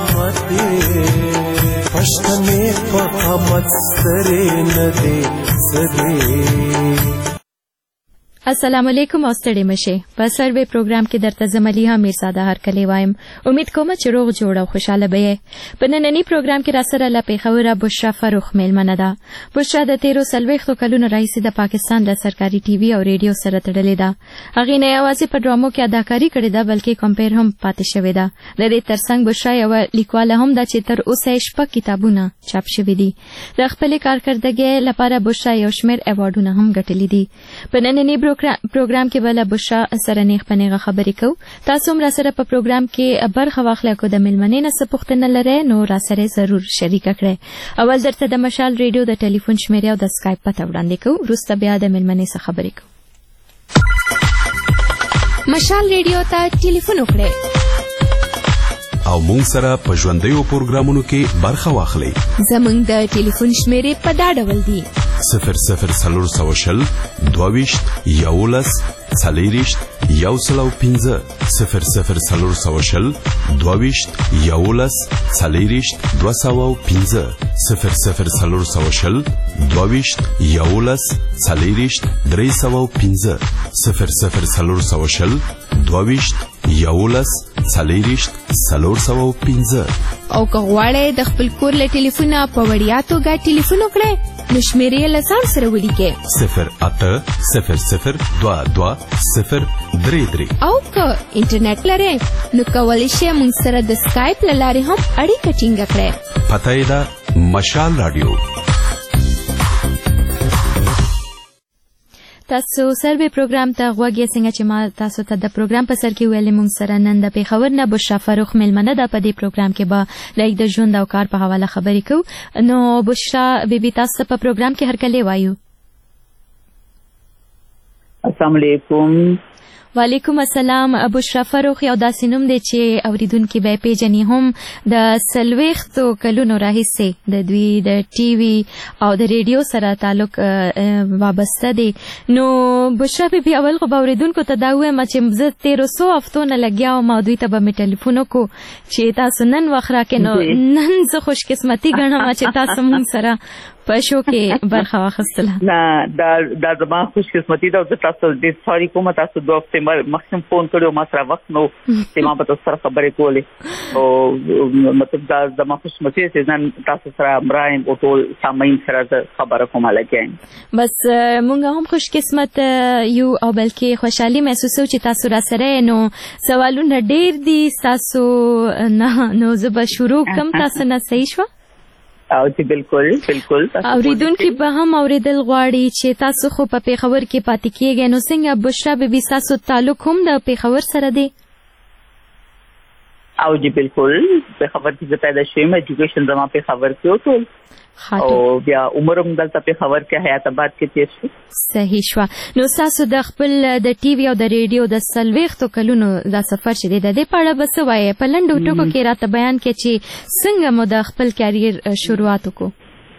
قامتې پښتنې په قامت سترې نه دې سرې. السلام علیکم او ستړي مشه. په سروې پروګرام کې درته زملیحه امیرزاده هرکلی وایم. امید کوم چې روغ جوړ او خوشاله به. په نننی پروګرام کې راسره له پیښوره بشرا فروخ میلمنه ده. بشرا د 13 کلونو راهیسې د پاکستان د سرکاري ټي وي او ریډیو سره تړلې ده. هغې نه یوازې په ډرامو کې اداکاري کړې ده بلکې کمپیر هم پاتې شوې ده. د دې ترڅنګ بشرا یوه لیکواله هم ده چې تر اوسه یې 6 کتابونه چاپ شوي دي. د خپلې کارکردګۍ لپاره بشرا یو شمېر ایوارډونه هم ګټلي دي. په نننی پروګرام کې بل بشرا سره نیغ پنیغه خبرې کو. تاسو هم را سره په پروګرام کې برخه واخلئ. کو د ملمنې نه څه پوښتنه لرئ نو را سره ضرور شریک کړئ. اول درته د مشال ریډیو د ټلیفون شمیره او د اسکایپ پته وړاندې کو. وروسته بیا د ملمنې څخه خبرې کو. مشال ریډیو ته ټلیفون وکړئ او مونږ سره په ژوندیو پروګرامونو کې برخه واخلئ. زمونږ د ټلیفون شمیرې په دا ډول دي: 00 22 11 40 105 00 22 11 40 205 00 22 11 40 305 00 22 11 40 305. او که غواړئ د خپل کور له ټلیفونه په وړیا توګه ټلیفون وکړئ نو شمیرې یې له ځان سره ولیکئ 0800 22 033. او که انټرنیټ لرئ نو کولی شئ موږ سره د سکایپ له لارې هم اړیکه ټینګه کړئ. پته یې ده مشال رادیو. تاسو سروې پروګرام ته غوږ یې. څنګه چې ما تاسو ته د پروګرام په سر کې ویلې موږ سره نن د پیښور نه بشرا فروخ میلمنه ده. په دې پروګرام کې به لږ د ژوند او کار په حواله خبرې کوو. نو بشرا بیبي تاسو په پروګرام کې هرکلی وایو. السلام علیکم. وعلیکم السلام. بشرا فروخ یو داسې نوم دی چې اوریدونکي به یې پیژني هم د 40 کلونو راهیسې د دوی د ټي وي او د ریډیو سره تعلق وابسته دی. نو بشرا بیبي اول خو به اوریدونکو ته دا ووایم چې زه 1300 هفتو نه لګیا وم او دوی ته به مې ټلیفون وکړو چې تاسو نن وخت راکړئ. نو نن زه خوش قسمتي ګڼم چې تاسو موږ سره په شو کې برخه واخیستله. نه دا زما خوش قسمتي ده. زه تاسو ډېر سوري کوم، تاسو 2 هفته مخکې فون کړو، ما سره وخت نو چې ما به تاسو سره خبرې کولې، او مطلب دا زما خوش قسمتي ده چې نن تاسو سره مرایم او ټول سامعین سره خبره کوم لګایم. بس مونږ هم خوش قسمت یو او بلکې خوشحالي محسوسو چې تاسو را سره نو سوالونه ډېر دي تاسو نه، نو زه به شروع کوم. تاسو نه صحیح شو؟ او چې بالکل اوریدونکي به هم اوریدل غواړي چې تاسو خو په پیښور کې پاتې کېږئ، نو څنګه بشرا بیبي تاسو تعلق هم د پیښور سره دی؟ او جی بالکل پیښور کې پیدا شوم، ایجوکیشن زما پیښور کې وکړ او بیا عمرم دلته پیښور کې حیات آباد کې تیر شو. صحیح شو. نو تاسو د خپل د ټي وي او د ریډیو د 40 کلونو د سفر چې دی د دې په اړه بس وایي په لنډو ټکو کې راته بیان کړئ چې څنګه مو د خپل کاریر شروعات وکړو.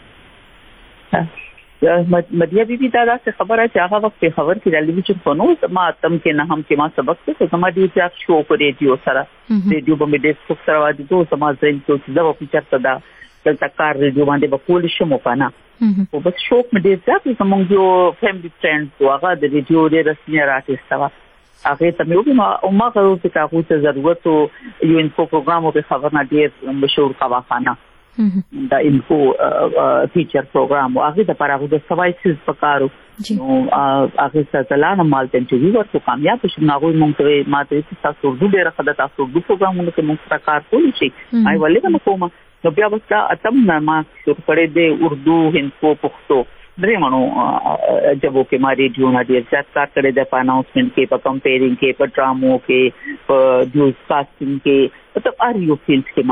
مدیه بیبي دا داسې خبره چې هغه وخت پیښور کې د ټلویزیون په نو ما اتم کې نه هم کې ما سبق څه زما ډیر ځاک شو په ریډیو سره، ریډیو به مې ډېر څوک سره وادي دوه سما ځین چې دا په چرته دا دلته کار ریډیو باندې به کول شم کنه، او بس شوق مې ډېر ځاک زمونږ یو فیملی فرند هغه د ریډیو ډېر سینیر آرټیسټ و، هغه ته مې او ما غواړم چې هغه ته ضرورت یو انفو پروګرام او په خبر نه ډېر مشهور خواخانه دا انفو فیچر پروګرام او هغه د پاره د سوایسز پکارو نو هغه ستلانه مال ته انټرویو ورته کامیاب شوم. هغه مونږ ته ماته چې تاسو اردو ډېر خدای تاسو اردو پروګرامونه کې مونږ سره کار کولی شي آی ولې نه کوم. نو بیا بس دا اتم ما شروع کړی د اردو هندو پښتو درې مانو جبو کې ما ریډیو نه ډېر زیات کار کړی د اناؤنسمنت کې په کمپیرینګ کې په ډرامو کې په نیوز کاسټینګ کې مطلب هر یو فیلډ کې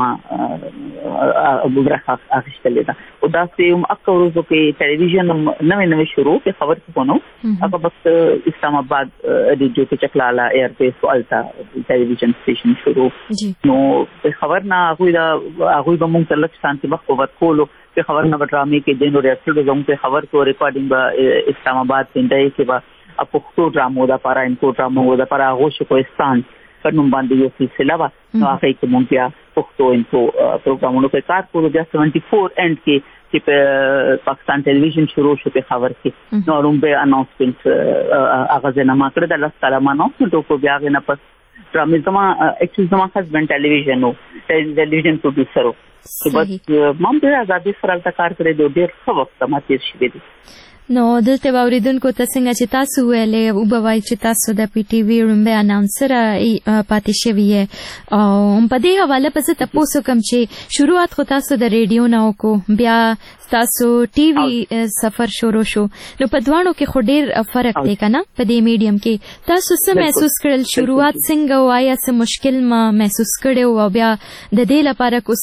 ما برخه اخیستلې ده. او دا چې اکورزو کې ټلویزیون نوې شروع کې خبر کوو هغه بس اسلام آباد ریډیو کې چکلالا ایر بیس والتا ټلویزیون سټیشن شروع نو په خبر نه هغه به مونږ تلک شانتي وخت ورکولو په خبر نه ډرامې کې دینو ریاست زموږ په خبر کو ریکارډینګ به اسلام آباد پینډای کې به پښتو ډرامو دا پارا انکو ډرامو دا پارا غوښ کوهستان پرنوم باندې یو سلسله و نو هغه کې مونږ بیا پښتو انکو پروګرامونو په کار کولو بیا 74 اند کې په پاکستان ټلویزیون شروع شو په خبر کې نو روم به اناؤنسمنت هغه زنه ما کړ د الله تعالی اناؤنسمنت کو بیا غنه پس ډرامې زما اکچولی زما هسبند ټلویزیون نو ټلویزیون پروډوسر تو بس مام ډېر ازادي سره کار کړی دی ډېر ښه وخت ما تیر شوی دی. نو دلته اوریدونکو ته څنګه چې تاسو ویلې او به وایي چې تاسو د پی ټي وی رومبه اناونسر پاتې شوی او په دې حواله پس تاسو کوم چې شروعات خو تاسو د ریډیو نه وکړو بیا تاسو ټي وی سفر شروع شو نو په دوانو کې خو ډېر فرق دی کنه په دې میډیم کې تاسو څه محسوس کړل شروعات څنګه وایا څه مشکل ما محسوس کړو او بیا د دې لپاره کوس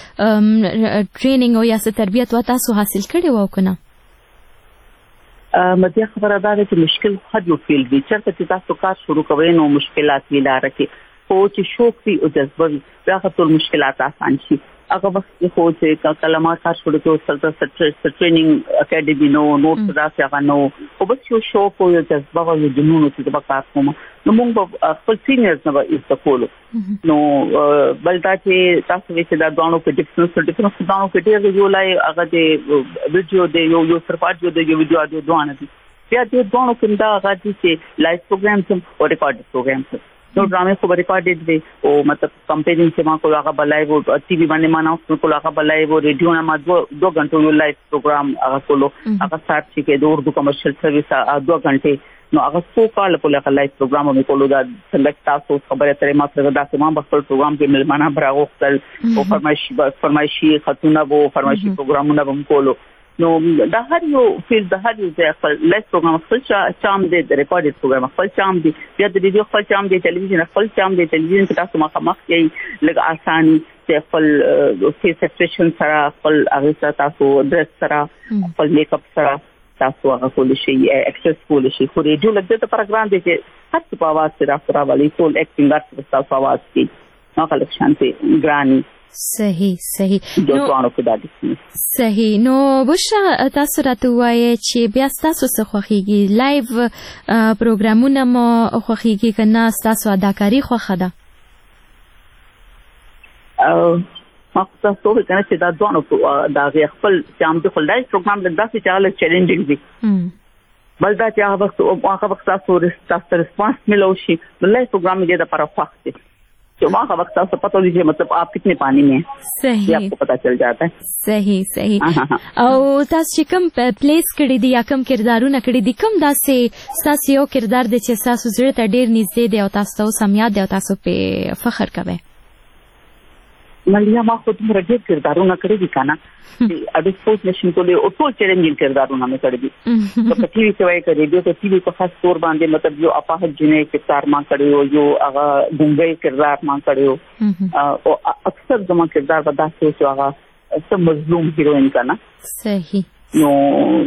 ټریننګ او یا څه تربیت و تاسو حاصل کړو او کنه مدیه خبره ده چې مشکل خد یو فیل دی چې تاسو کار شروع کوئ نو مشکلات ویلاره کې خو چې شوق وي او جذبه وي دا ټول مشکلات آسان شي هغه وخت خو چې کلمات کار شروع کوو سلطه ټریننګ اکیډمي نو دا څنګه نو او بس یو شوق او جذبه او جنون چې د کار کوم نو موږ خپل سینیرز نه استفولو نو بلدا چې تاسو چې دا دوانو په ډیفرنس دوانو کې ډېر یو لای هغه د ویډیو د یو سرپاټ د یو ویډیو د دوانو دي بیا د دوانو کې دا هغه چې لایف پروګرامز او ریکارډ پروګرامز نو ډرامې خو ریکارډډ دي او مطلب کمپیرینګ چې ما کو هغه بلای وو ټي وی باندې مانو کو هغه بلای وو ریډیو نه ما 2 غنټو یو لایف پروګرام هغه کولو هغه سات چې د اردو کمرشل سرویس 2 غنټه نو هغه څو کال په لکه لایف پروګرام مې کولو دا څنګه تاسو خبره ترې ما سره دا چې ما خپل پروګرام کې ملمانه براغوختل او فرمایشي خاتونه وو فرمایشي پروګرامونه هم کولو نو دا هر یو فیل د هر یو ځای خپل لایف پروګرام خپل چام دی د ریکارډډ پروګرام خپل چام دی بیا د ویډیو خپل چام دی ټلویزیون خپل چام دی ټلویزیون کې تاسو مخامخ یې لږ آسان چې خپل فیس ایکسپریشن سره خپل هغه سره تاسو ډریس سره خپل میک اپ سره تاسو هغه کول شي اکسس کول شي خو ریډیو لږ د پروګرام دی چې هر څه په आवाज سره راوړي ټول اکټینګ ارت تاسو आवाज کې نو کله شانتي ګرانی صحیح نو بشرا تاسو راته وایي چې بیا تاسو څه خوښیږي لایو پروګرامونه مو خوښیږي کنه تاسو اداکاری خوښه ده ما تاسو ته کنه چې دا دوه دا خپل چې د خپل لایف پروګرام لږه چې هغه چیلنجینګ دي بل دا چې هغه وخت تاسو ریسپانس ملو شي د لایف پروګرام دې د لپاره وخت دی तो वहाँ का वक्त आपको पता लीजिए मतलब आप कितने पानी में सही आपको पता चल जाता है सही او تاسو چې کوم پلیس کړی دی یا کوم کردارونه کړی دي کوم داسې تاسو یو کردار دی چې تاسو زړه ته ډیر نږدې دی او تاسو ته سم یاد دی او تاسو په فخر کوئ ملیا ما خود مرګ کردارونه کړی دي کنه اډ سپورت نشین کولې او ټول چیلنجینګ کردارونه مې کړی دي په ټي وي کې وای کړی دی په ټي وي په خاص تور باندې مطلب یو اپاهت جنې کردار ما کړی یو هغه ګنګي کردار ما کړی او اکثر زما کردار ودا چې هغه سم مظلوم هیروین کنه صحیح نو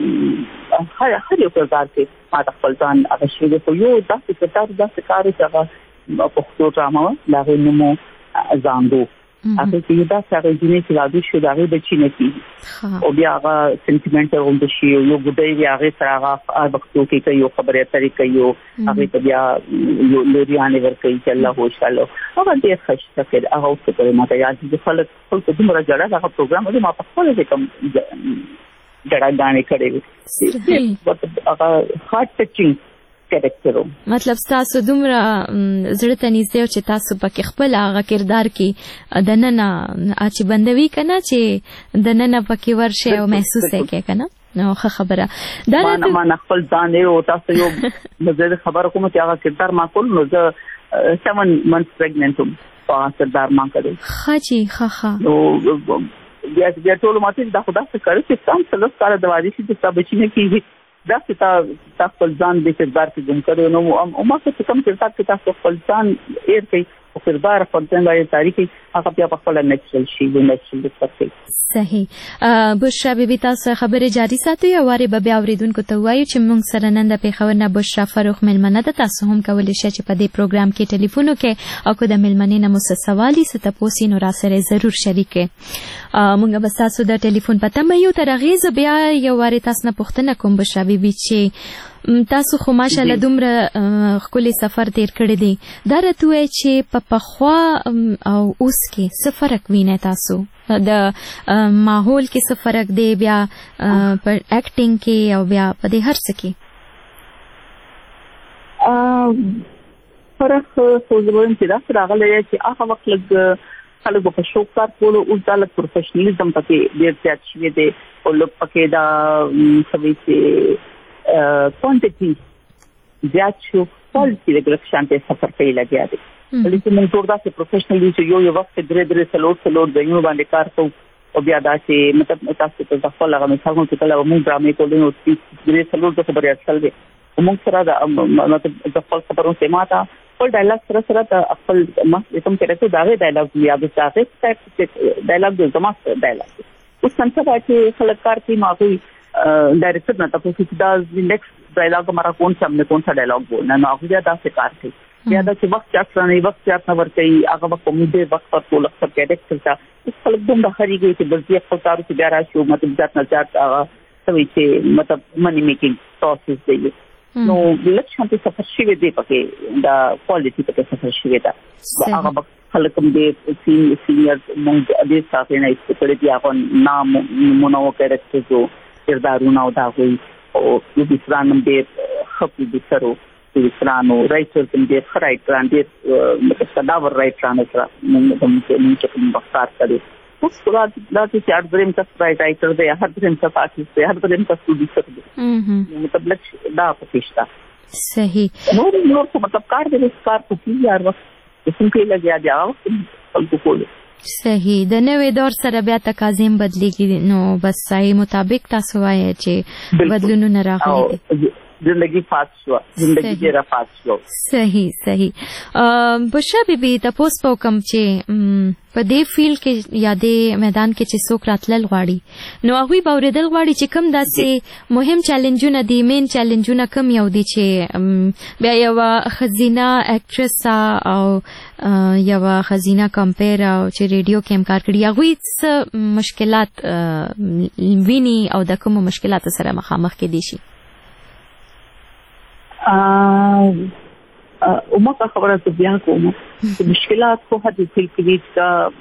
هر یو کردار چې ما خپل ځان هغه شی دی یو داسې کردار داسې کار چې هغه په خپل ډرامه دا نومو زاندو هغه چې دا څنګه جنې چې راځي شو دا غي بچی نه کی او بیا هغه سنټیمنټل غونډه شي یو ګډي بیا هغه سره هغه وختو کې کوي خبره اترې کوي هغه ته بیا یو لوريانه ور کوي چې الله خوشاله هغه دې خشته کې هغه څه کوي ماته یاد دي خلک دومره جړه هغه پروګرام دی ما په خپل کې کوم جړه غانې کړې هغه هارت ټچینګ کریکټرو مطلب تاسو دومره زړه ته نږدې او چې تاسو پکې خپل هغه کردار کې د نن چې بندوي کنه چې د نن پکې ورشه او محسوس یې کنه نو خبره دا ما خپل ځان یو تاسو یو مزه خبر کوم چې هغه کردار ما کول نو زه 7 months pregnant وم په کردار ما کړی خاجي خخه نو بیا ټول ماته دا خدا څخه کړی چې څنګه څلور کال د وادي چې تاسو بچی نه کیږي دا چې تاسو خپل ځان د کردار کې ګم کړو نو ما څه کوم کردار کې تاسو خپل ځان ایر کوي او کردار خپل ځان لای تاریخي هغه بیا په خپل نېچرل شي د نېچرل څخه صحیح بشرا بیبي تاسو خبره جاری ساتئ او واره به بیا اوریدونکو ته وایو چې موږ سره نن د پیښور نه بشرا فروخ ملمنه ده تاسو هم کولی شئ چې په دې پروګرام کې ټلیفون وکړئ او که د ملمنې نه مو څه سوال یې څه تپوس یې نو راسره ضرور شریک کړئ موږ به تاسو د ټلیفون پته مې یو تر هغې زه بیا یو واره تاسو نه پوښتنه کوم بشرا بیبي چې تاسو خو ماشاءالله دومره ښکلی سفر تیر کړی دی دا راته ووایئ چې په پخوا او اوس کې څه فرق وینئ تاسو د ماحول کې څه فرق دی بیا په اکټینګ کې او بیا په دې هر څه کې فرق خو زه وایم چې دا راغلی چې هغه وخت لږ خلک به په شوق کار کولو اوس دا لږ پروفیشنلیزم پکې ډېر زیات شوی دی او لږ پکې دا څه وایي چې کوانټیټي زیات شو پالیسي د ګرافیک شانته سفر کوي لګیا دي لیکن موږ ټول دا چې پروفیشنل دي چې یو وخت درې سلور د یو باندې کار کوو او بیا دا چې مطلب تاسو ته خپل هغه مثالونه چې کله موږ ډرامې کولې نو درې سلور د خبرې اصل دي موږ سره د مطلب د خپل خبرونو سیمه تا خپل ډایلاګ سره د خپل کوم کېرته دا ډایلاګ یا د تاسو ډایلاګ د زما ډایلاګ اوس څنګه چې خلک کار کوي ماغوي डायरेक्टर ना तब कुछ दा नेक्स्ट डायलॉग हमारा कौन सा डायलॉग बोलना ना हो गया दा से कार थे याद है कि वक्त चाहता नहीं वक्त चाहता वर कई आगे वक्त मुद्दे वक्त पर तो लक्ष्य कैरेक्टर था इस फलक दुम दखरी गई कि बस ये फलतारू से ब्यारा शो मतलब जात न जात सभी से मतलब मनी मेकिंग प्रोसेस दे नो लक्ष्य पे सफर शिवे दे पके दा क्वालिटी पे सफर शिवे दा आगे वक्त फलक दे सीनियर मंग अदे साथ ना इस पर दिया अपन नाम मुनाओ कैरेक्टर जो کردارونه او دا وي او د اسلام دې خپل د سرو د اسلامو رائټر دې خرايټران دې مطلب صداور رائټران سره موږ کوم بختار کړي اوس دا چې هر دریم تاسو رائټر دی هر دریم تاسو آرټیست دی هر دریم تاسو د سره مطلب لکه دا پېښتا صحیح نور مطلب کار دې کار کوي یار وخت څنګه لګیا دی او خپل صحیح د نوې دور سره بیا تقاضیم بدلیږي نو بس صحیح مطابق تاسو وایئ چې بدلونونه راغلي دي زندگی فاست شو زندگی ډیره فاست شو صحیح بشرا بیبي تاسو په کوم چې په دې فیلډ کې یا د میدان کې چې څوک راتلل غواړي نو هغوی به اورېدل غواړي چې کوم داسې مهم چیلنجونه دي مین چیلنجونه کوم یو دي چې بیا یوه ښځینه اکټرس او یوه ښځینه کمپیر او چې ریډیو کې هم کار کړي هغوی څه مشکلات ویني او د کومو مشکلاتو سره مخامخ کېدی شي وما خبره بیا کوم مشکلات خو هدي في الكبير کا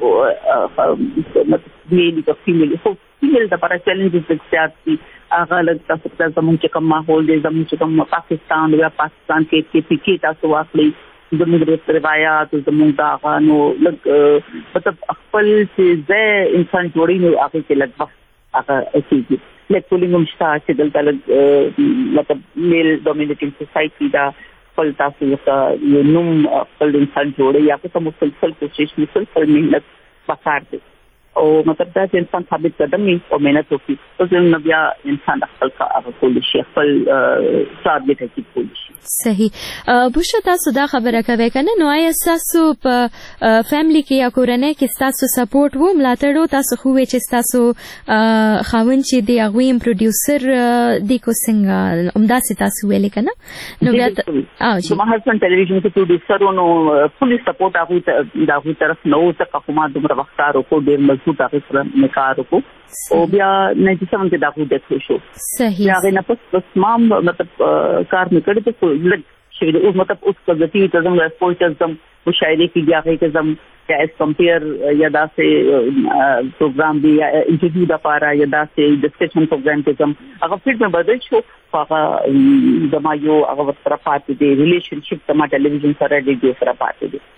مېلي کا فیمیل خو فیمیل د لپاره چیلنجز زیات دي هغه لږ تاسو ته زموږ چې کوم ماحول دی زموږ چې کوم پاکستان یا پاکستان کې پکې تاسو واخلي زموږ روایت زموږ دا غانو لږ مطلب خپل چې زه انسان جوړی نو هغه کې لږ وخت هغه اکیږي لکه پولینګ مشتا چې دلته مطلب میل ډومینیټینګ سوسایټي دا خپل تاسو یو نوم خپل انسان جوړي یا په مسلسل کوشش مسلسل مهنت وکړ دي او مطلب دا چې انسان ثابت قدم او مهنت وکړي او څنګه بیا انسان خپل کار کولی شي خپل ثابت کوي کولی شي صحیح بوشه تاسو دا خبره کوي کنه نو آیا تاسو په فیملی کې یا کورنۍ کې تاسو سپورټ وو ملاتړ تاسو خو چې تاسو خاوند چې دی هغه پروډوسر دی کو څنګه عمداسي تاسو ویل کنه نو بیا ما هسبند ټلویزیون کې پروډوسر نو فل سپورټ هغه دغه طرف نو څه کومه دومره وختار کو ډیر مضبوط هغه سره نکار کو او بیا 97 کې دغه د څه شو صحیح هغه نه پس ما مطلب کار میکړ ته لږ شوی د اوس مطلب اوس کله چې زم له سپورټ زم مشاهده کې هغه کې زم ایز کمپیر یا داسې پروګرام دی یا انټرویو د لپاره یا داسې ډسکشن پروګرام کې زم هغه فیلډ مې بدل شو هغه د ما یو هغه سره پاتې دی ریلیشنشپ د ما ټلویزیون سره ډیګو سره پاتې دی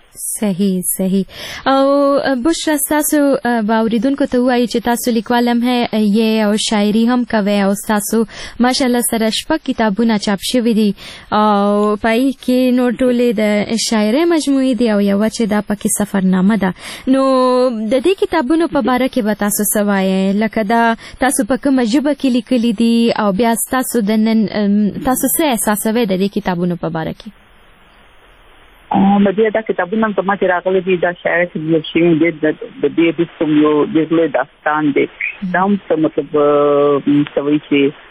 صحیح او بشرا تاسو باوریدونکو ته وایي چې تاسو لیکوال هم یې او شاعري هم کوي او تاسو ماشاءالله سره شپږ کتابونه چاپ شوي دي او پای کې نو ټولې د شاعرۍ مجموعې دي او یو چې دا پکې سفرنامه ده نو د دې کتابونو په باره کې به تاسو څه وایي لکه دا تاسو په کومه ژبه کې لیکلي دي او بیا تاسو د نن تاسو څه احساسوي د دې کتابونو په باره کې مدیا دا کتابونه په ما کې راغلي دي دا شاعر چې شي د دې د کوم یو د له داستان دی دا هم مطلب سوي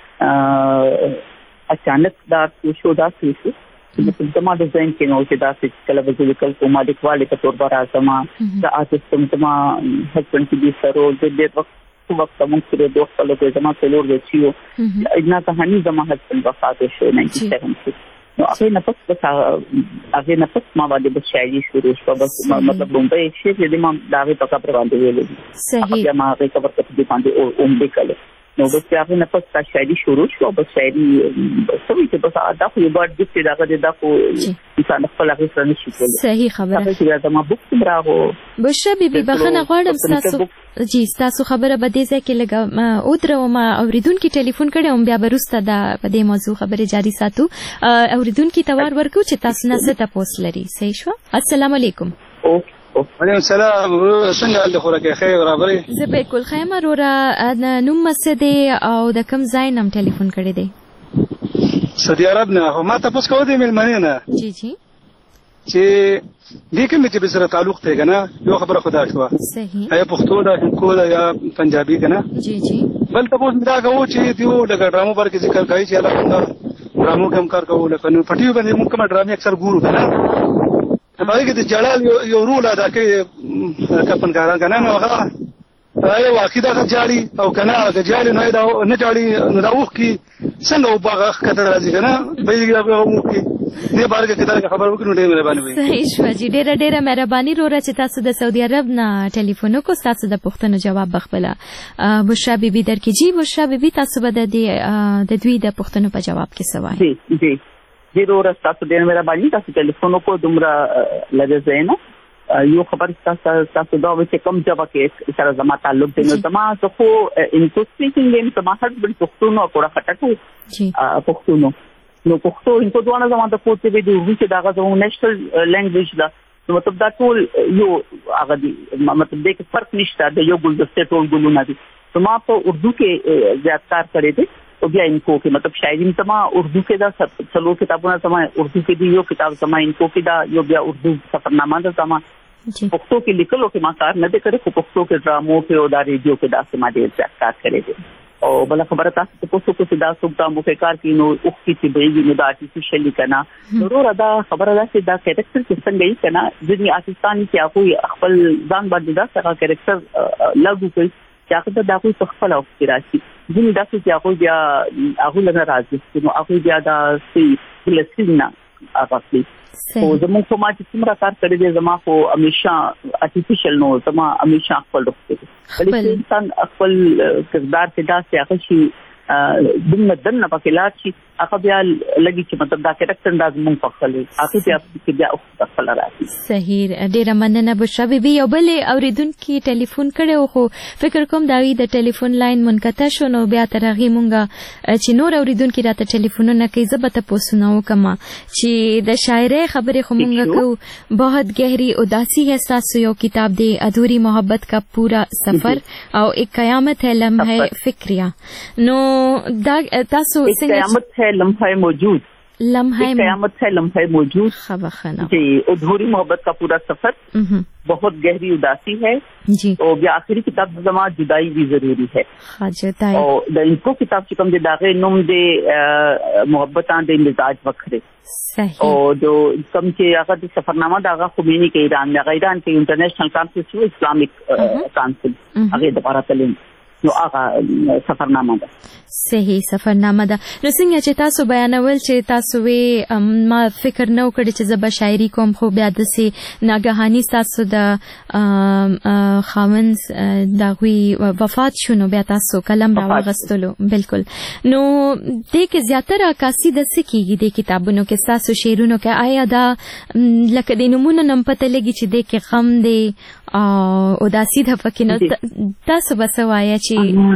چې اچانک دا شو دا څه چې د ما د ځین کې نو چې دا چې کله به ذکر کومه د کواله په تور بار اعظم دا آرټیست تما هڅن کې دي سره د دې وخت موږ سره دوه خپل په زما څلور د چیو اجنا کہانی زما هڅن وفات شو 97 نو هغه نه پس ما باندې شاعري شروع شو بس مطلب بمبئی شي چې ما دا په کا پر باندې ویل صحیح ما هغه کور ته دې باندې او اومبې کله نو بس هغه نه پس شاعري شروع شو بس شاعري سوي چې بس دا خو یو بار دې دا خو انسان خپل هغه سره نشي کولای صحیح خبره هغه چې ما بوک براغو بشرا بیبي بخنه غواړم تاسو جی تاسو خبره به دې ځکه لګا او درو ما اوریدونکو ټلیفون کړم بیا برسته دا په دې موضوع خبره جاری ساتو اوریدونکو توار ورکو چې تاسو نه څه تاسو لري صحیح شو السلام علیکم وعلیکم السلام څنګه د خوراکي خیر برابرې زه بالکل خیمه رورا نوم مسده او د کم ځای نم ټلیفون کړی دی سعودي عرب نه ما تاسو کو دې ملمنه نه جی جی چې دې کوم چې سره تعلق ته کنه یو خبره خدا شو صحیح یا پښتو دا کوله یا پنجابي کنه جی جی بل تاسو دا کوو چې دیو لګ ډرامو پر کې ذکر کوي چې الله ډرامو کوم کار کوو لکه نو پټیو باندې موږ کوم ډرامې اکثر ګورو کنه هغه کې د جلال یو رول ادا کوي کپن کاران کنه نو هغه یو عقیده جاري او کنه د جاري نه دا نه جاري نو دا وخت کې څنګه وبغه کتر راځي کنه به یې مو کې دې بار کې کتر خبر وکړو ډېر مهرباني وي صحیح شو جی ډېر مهرباني رورا چې تاسو د سعودي عرب نه ټلیفون کو تاسو د پښتنو جواب بخبله بشرا بیبي درکې جی بشرا بیبي تاسو به د دوی د پښتنو په جواب کې سوال جی جی ضرور تاسو ډېر مهرباني تاسو ټلیفون کو دومره لږ زینو یو خبر تاسو دا چې کوم ځای کې سره زما تعلق دی نو زما زه خو انټو سپیکینګ زما هسبند پښتون او کوړه خټکو جی پښتون نو پښتو انټو دوه زما د کوټې به دی چې دا غو نېشنل لینګویج دا نو مطلب دا ټول یو هغه دی مطلب د فرق نشته د یو ګلدسته ټول ګلونه دي زما په اردو کې زیات کار کړی دی او بیا انکو کې مطلب شاعري زما اردو کې دا څلور کتابونه زما اردو کې دی یو کتاب زما انکو کې دا یو بیا اردو سفرنامه ده زما پښتو کې لیکلو کې ما کار نه کړی خو پښتو کې ډرامو کې او دا ریډیو کې دا سم ډېر زیات کار کړی دی او بل خبره تاسو ته پوښتنه کوم دا څوک ډرامو کې کار کوي نو او کې به یې نو دا آرټیفیشل کنا ضرور دا خبره ده چې دا کریکټر کې څنګه یې کنا ځینې آرټستان کې هغه خپل ځان باندې دا څنګه کریکټر لاګو کوي چې هغه دا کوئی خپل او کې راشي ځینې دا چې هغه بیا هغه لږه راځي نو هغه بیا دا سي لسینا اغاخلي او زموږ په ما چې څومره کار کړی دی زما خو همیشه ارتفیشل نو زما همیشه خپل وخت دی بلکې انسان خپل کردار ته داسې هغه شي دمه دنه پکې لاړ شي هغه بیا لګي چې مطلب دا کریکټر انداز مونږ پخلې هغه بیا خپل راځي. صحیح ډیره مننه بشرا بیبي. یو بل اوریدونکي ټلیفون کړو خو فکر کوم دا وی د ټلیفون لاین منقطع شو نو بیا ترغه مونږه چې نور اوریدونکي راته ټلیفونونه کوي زبته پوسونه وکما چې د شاعرۍ خبرې خو مونږه کو بہت گہری اداسی ہے ساسو یو کتاب دی ادھوری محبت کا پورا سفر او ایک قیامت ہے لمحہ فکریہ نو دا تاسو قیامت ہے لمحہ موجود قیامت ہے لمحہ موجود جی ادھوری محبت کا پورا سفر بہت گہری اداسی ہے جی اور یہ آخری کتاب زما جدائی بھی ضروری ہے اور ان کو کتاب سے کم دے داغے نم دے محبتاں دے مزاج وکھرے اور جو کم کے اگر سفرنامہ داغا خمینی کے ایران میں ایران کے انٹرنیشنل کانفرنس اسلامک کانسل اگے دوبارہ تلیں نو هغه سفرنامه ده. صحیح سفرنامه ده. نو څنګه چې تاسو بیانول چې تاسو وی ما فکر نو کړی چې زب شاعری کوم خو بیا د سي ناګهاني تاسو د خاوند دغوی وفات شونه بیا تاسو کلم راوغستلو بالکل نو دې کې زیاتره عکاسي د سکیږي د کتابونو کې تاسو شعرونو کې آیا دا لکه د نمونه نم پته لګي چې د کې غم دی او اداسی د پکې نو تاسو بسوایا چې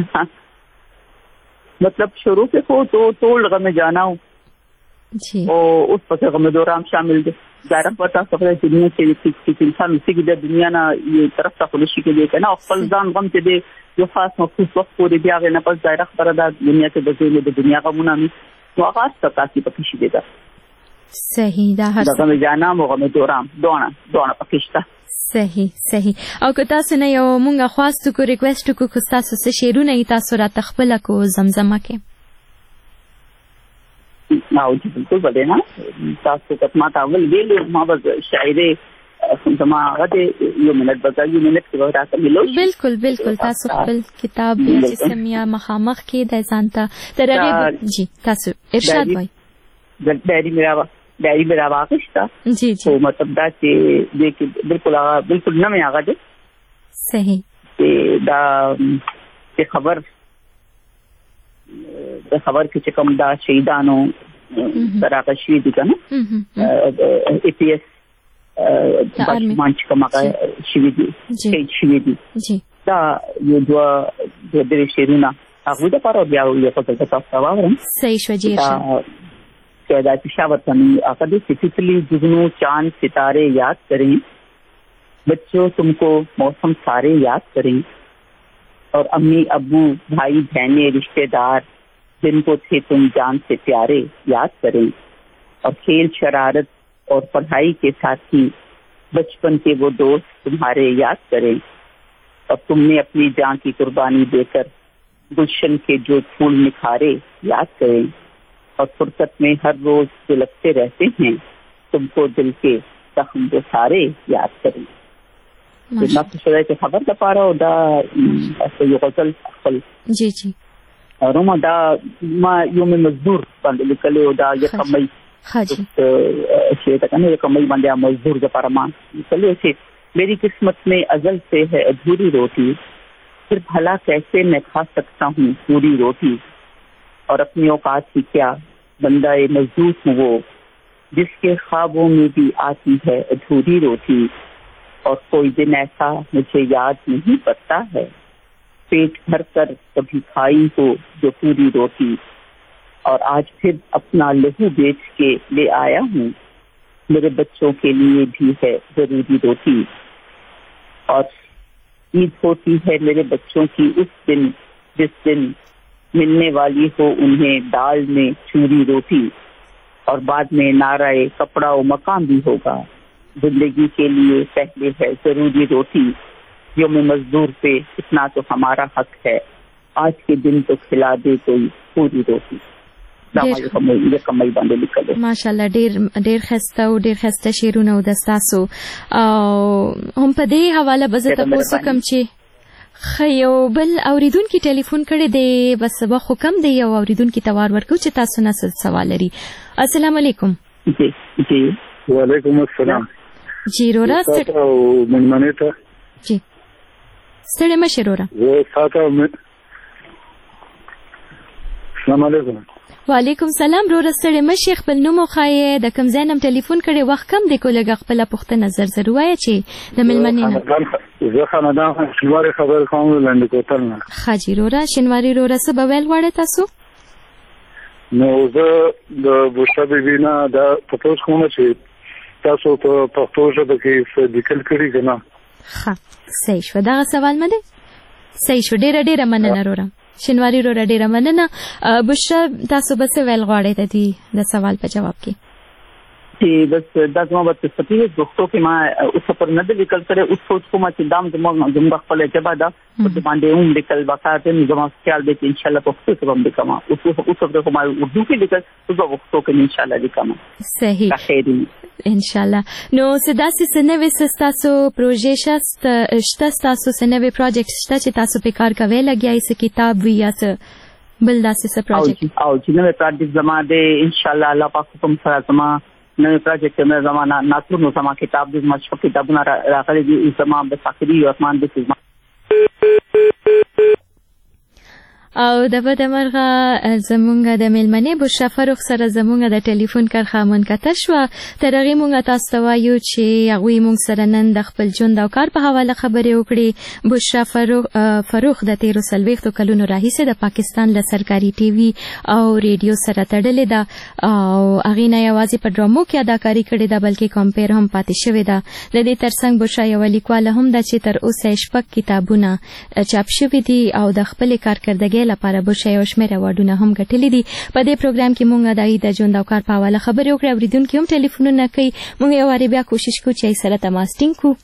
مطلب شروع سے کو تو توڑ غم جانا ہوں جی اور اس پر غم دورام شامل دے ظاہر پتا سکتا ہے دنیا سے انسان اسی کی دنیا نا یہ طرف سے خلوشی کے لیے کہنا اور فلزان غم کے دے جو خاص مخصوص وقت پوری بھی آگے نہ پس ظاہر خبر دا دنیا کے بزرگ دے دنیا کا منامی تو آغاز تک آسی پکشی دے گا صحیح دا غم جانا و غم دورام دونا پکشتا صحیح او که تاسو نه یو مونږه خواستو کو ریکوست کو تاسو څه شعرونه ای تاسو را تخپل کو زمزمه کې او چې بالکل بدینا تاسو کتما تاول ویلو ما بس شاعری زما غته یو منټ بځای منټ کې راته ملو بالکل تاسو خپل کتاب چې سمیا مخامخ کې د ځانته ترغه جی تاسو ارشاد وای ڈائری میرا واقش تھا جی تو مطلب دا چې بالکل نہ میں آگا دے صحیح دا خبر کې کم دا شهیدانو سراغ شوی دي کنه ای پی ایس مانچ کما شوی دي شوی دي دا یو د شیرونه هغه د پاره بیا یو څه تاسو واورم صحیح شوجی پیدا پشاور تمی آقدی سفلی جگنو چاند ستارے یاد کریں بچوں تم کو موسم سارے یاد کریں اور امی ابو بھائی بہنیں رشتے دار جن کو تھے تم جان سے پیارے یاد کریں اور کھیل شرارت اور پڑھائی کے ساتھی بچپن کے وہ دوست تمہارے یاد کریں اور تم نے اپنی جان کی قربانی دے کر گلشن کے جو پھول نکھارے یاد کریں اور فرصت میں ہر روز سلگتے رہتے ہیں تم کو دل کے زخم جو سارے یاد کریں. خبر دا پا رہا ہو دا یہ غزل اخل جی اور دا ما یوم مزدور بند لکلے ہو دا یہ کمئی کمئی بندے مزدور دا پارا مان لکلے سے میری قسمت میں ازل سے ہے ادھوری روٹی پھر بھلا کیسے میں کھا سکتا ہوں پوری روٹی اور اپنی اوقات ہی کیا بندہ مزدور ہوں وہ جس کے خوابوں میں بھی آتی ہے ادھوری روٹی اور کوئی دن ایسا مجھے یاد نہیں پڑتا ہے پیٹ بھر کر کبھی کھائی ہو جو پوری روٹی اور آج پھر اپنا لہو بیچ کے لے آیا ہوں میرے بچوں کے لیے بھی ہے ضروری روٹی اور عید ہوتی ہے میرے بچوں کی اس دن جس دن ملنے والی ہو انہیں دال میں چوری روٹی اور بعد میں نعرہ کپڑا و مکان بھی ہوگا زندگی کے لیے پہلے ہے ضروری روٹی یوم مزدور پہ اتنا تو ہمارا حق ہے آج کے دن تو کھلا دے کوئی پوری روٹی. ماشاءالله ډیر خسته او ډیر خسته شعرونه او دستاسو هم په دې حواله به تاسو کوم چې خیو بل اوریدونکو ټلیفون کړی دی بس به حکم دی یو اوریدونکو توار ورکو چې تاسو نه سوال لري. السلام علیکم. جی جی وعلیکم السلام جی رورا او منمنه ته جی ستړي مشه رورا زه ساته السلام علیکم وعلیکم سلام رورا ستړي مشه خپل نوم خو د کم ځانم ټلیفون کړي وخت کم دی کوله خپل پوښتنه زر وایي چې د ملمنې نه زه خاندان شنواري خبر کوم لاندې کوتل نه خاجي رورا شنواري رورا څه بویل وړه تاسو نو زه د بوشا بیبینا د تاسو کوم چې تاسو په پښتو ژبه کې څه لیکل کړی کنه ها صحیح شو دا سوال مده صحیح شو ډیره مننه رورا شنواري رورا ډیره مننه بوشا تاسو به څه ویل غواړئ د سوال په جواب کې چې بس دا زما په سپیږي دوستو کې ما اوس پر نه د لیکل سره اوس سوچ کوم چې دام زموږ خپل اتباع ده په باندې هم لیکل وکړم زما خیال دی چې ان شاء الله په پښتو کې هم لیکم اوس په کومه اردو کې لیکل اوس په پښتو کې ان شاء الله لیکم صحیح ان شاء الله نو سداسي سنوي تاسو پروژې شته تاسو سنوي پروجیکټ شته چې تاسو په کار کوي لګیای څه کتاب وی یا څه بل داسې څه پروجیکټ او چې نوې پروجیکټ زما دی ان شاء الله الله پاک کوم سره زما نوې پروجیکټ مې زمانہ ناتونو زما کتاب د مشفق کتابونه راغلي دي زما د فقري او اسمان د او د بدمرغه زمونږ د ملمنې بوشا فاروق سره زمونږ د ټلیفون کرخه منقطع شو ترغه مونږ تاسو ته وایو چې هغه مونږ سره نن د خپل ژوند او کار په حواله خبرې وکړي بوشا فاروق د 13 کلونو راهیسې د پاکستان له سرکاري ټي وي او ریډیو سره تړلې ده او هغه نه یوازې په ډرامو کې اداکاری کړې ده بلکې کمپیر هم پاتې شوې ده د دې ترڅنګ بوشا یو لیکوال هم ده چې تر اوسه شپږ کتابونه چاپ شوي دي او د خپل کارکردګۍ لپاره بوشا یو شمېر اواردونه هم ګټلي دي په دې پروګرام کې مونږ د ژوند او کار په حواله خبرې وکړې اوریدونکو هم ټلیفونونه کوي مونږ یو واری بیا کوشش کوو چې سره تماس ټینګ کړو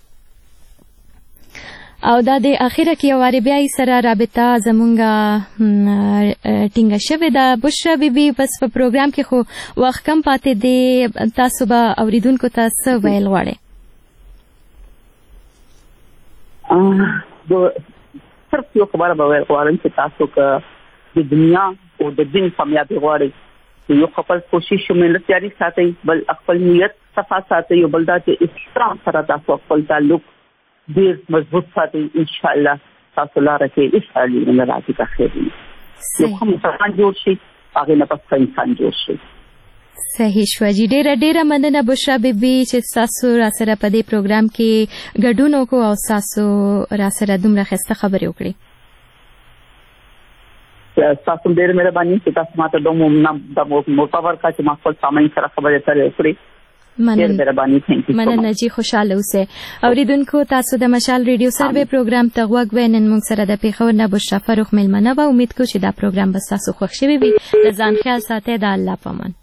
او دا د اخیره کې یو واری بیا سره رابطه زمونږه ټینګه شوې ده بوشا بیبي بس په پروګرام کې خو وخت کم پاتې دی تاسو به اوریدونکو ته څه ویل غواړئ صرف یو خبره به غواړم چې تاسو که د دنیا او د دین کامیابی غواړئ یو خپل کوشش او مهنت جاری ساتئ بل خپل نیت صفا ساتئ او بل دا چې احترام سره تاسو خپل تعلق ډیر مضبوط ساتئ ان شاء الله تاسو لاره کې اسالي نه راځي کا خیر یو کوم انسان جوړ شي هغه نه پس انسان جوړ شي صحیح شو جی ډیره مننه بوشا بیبي چې تاسو را سره په دې پروګرام کې ګډون وکړو او تاسو را سره دومره ښه خبرې وکړې تاسو ډیره مهرباني چې تاسو ماته د موټاور کا چې ما خپل سامعین سره خبرې وکړې مننه جی خوشاله اوسئ اوریدونکو تاسو د مشال ریډیو سروې پروګرام ته غوږ وینن موږ سره د پیښور نه بوشا فاروق ملمنه و امید کوم چې دا پروګرام به تاسو خوښ شي وي د ځان خیال ساتئ د الله پامان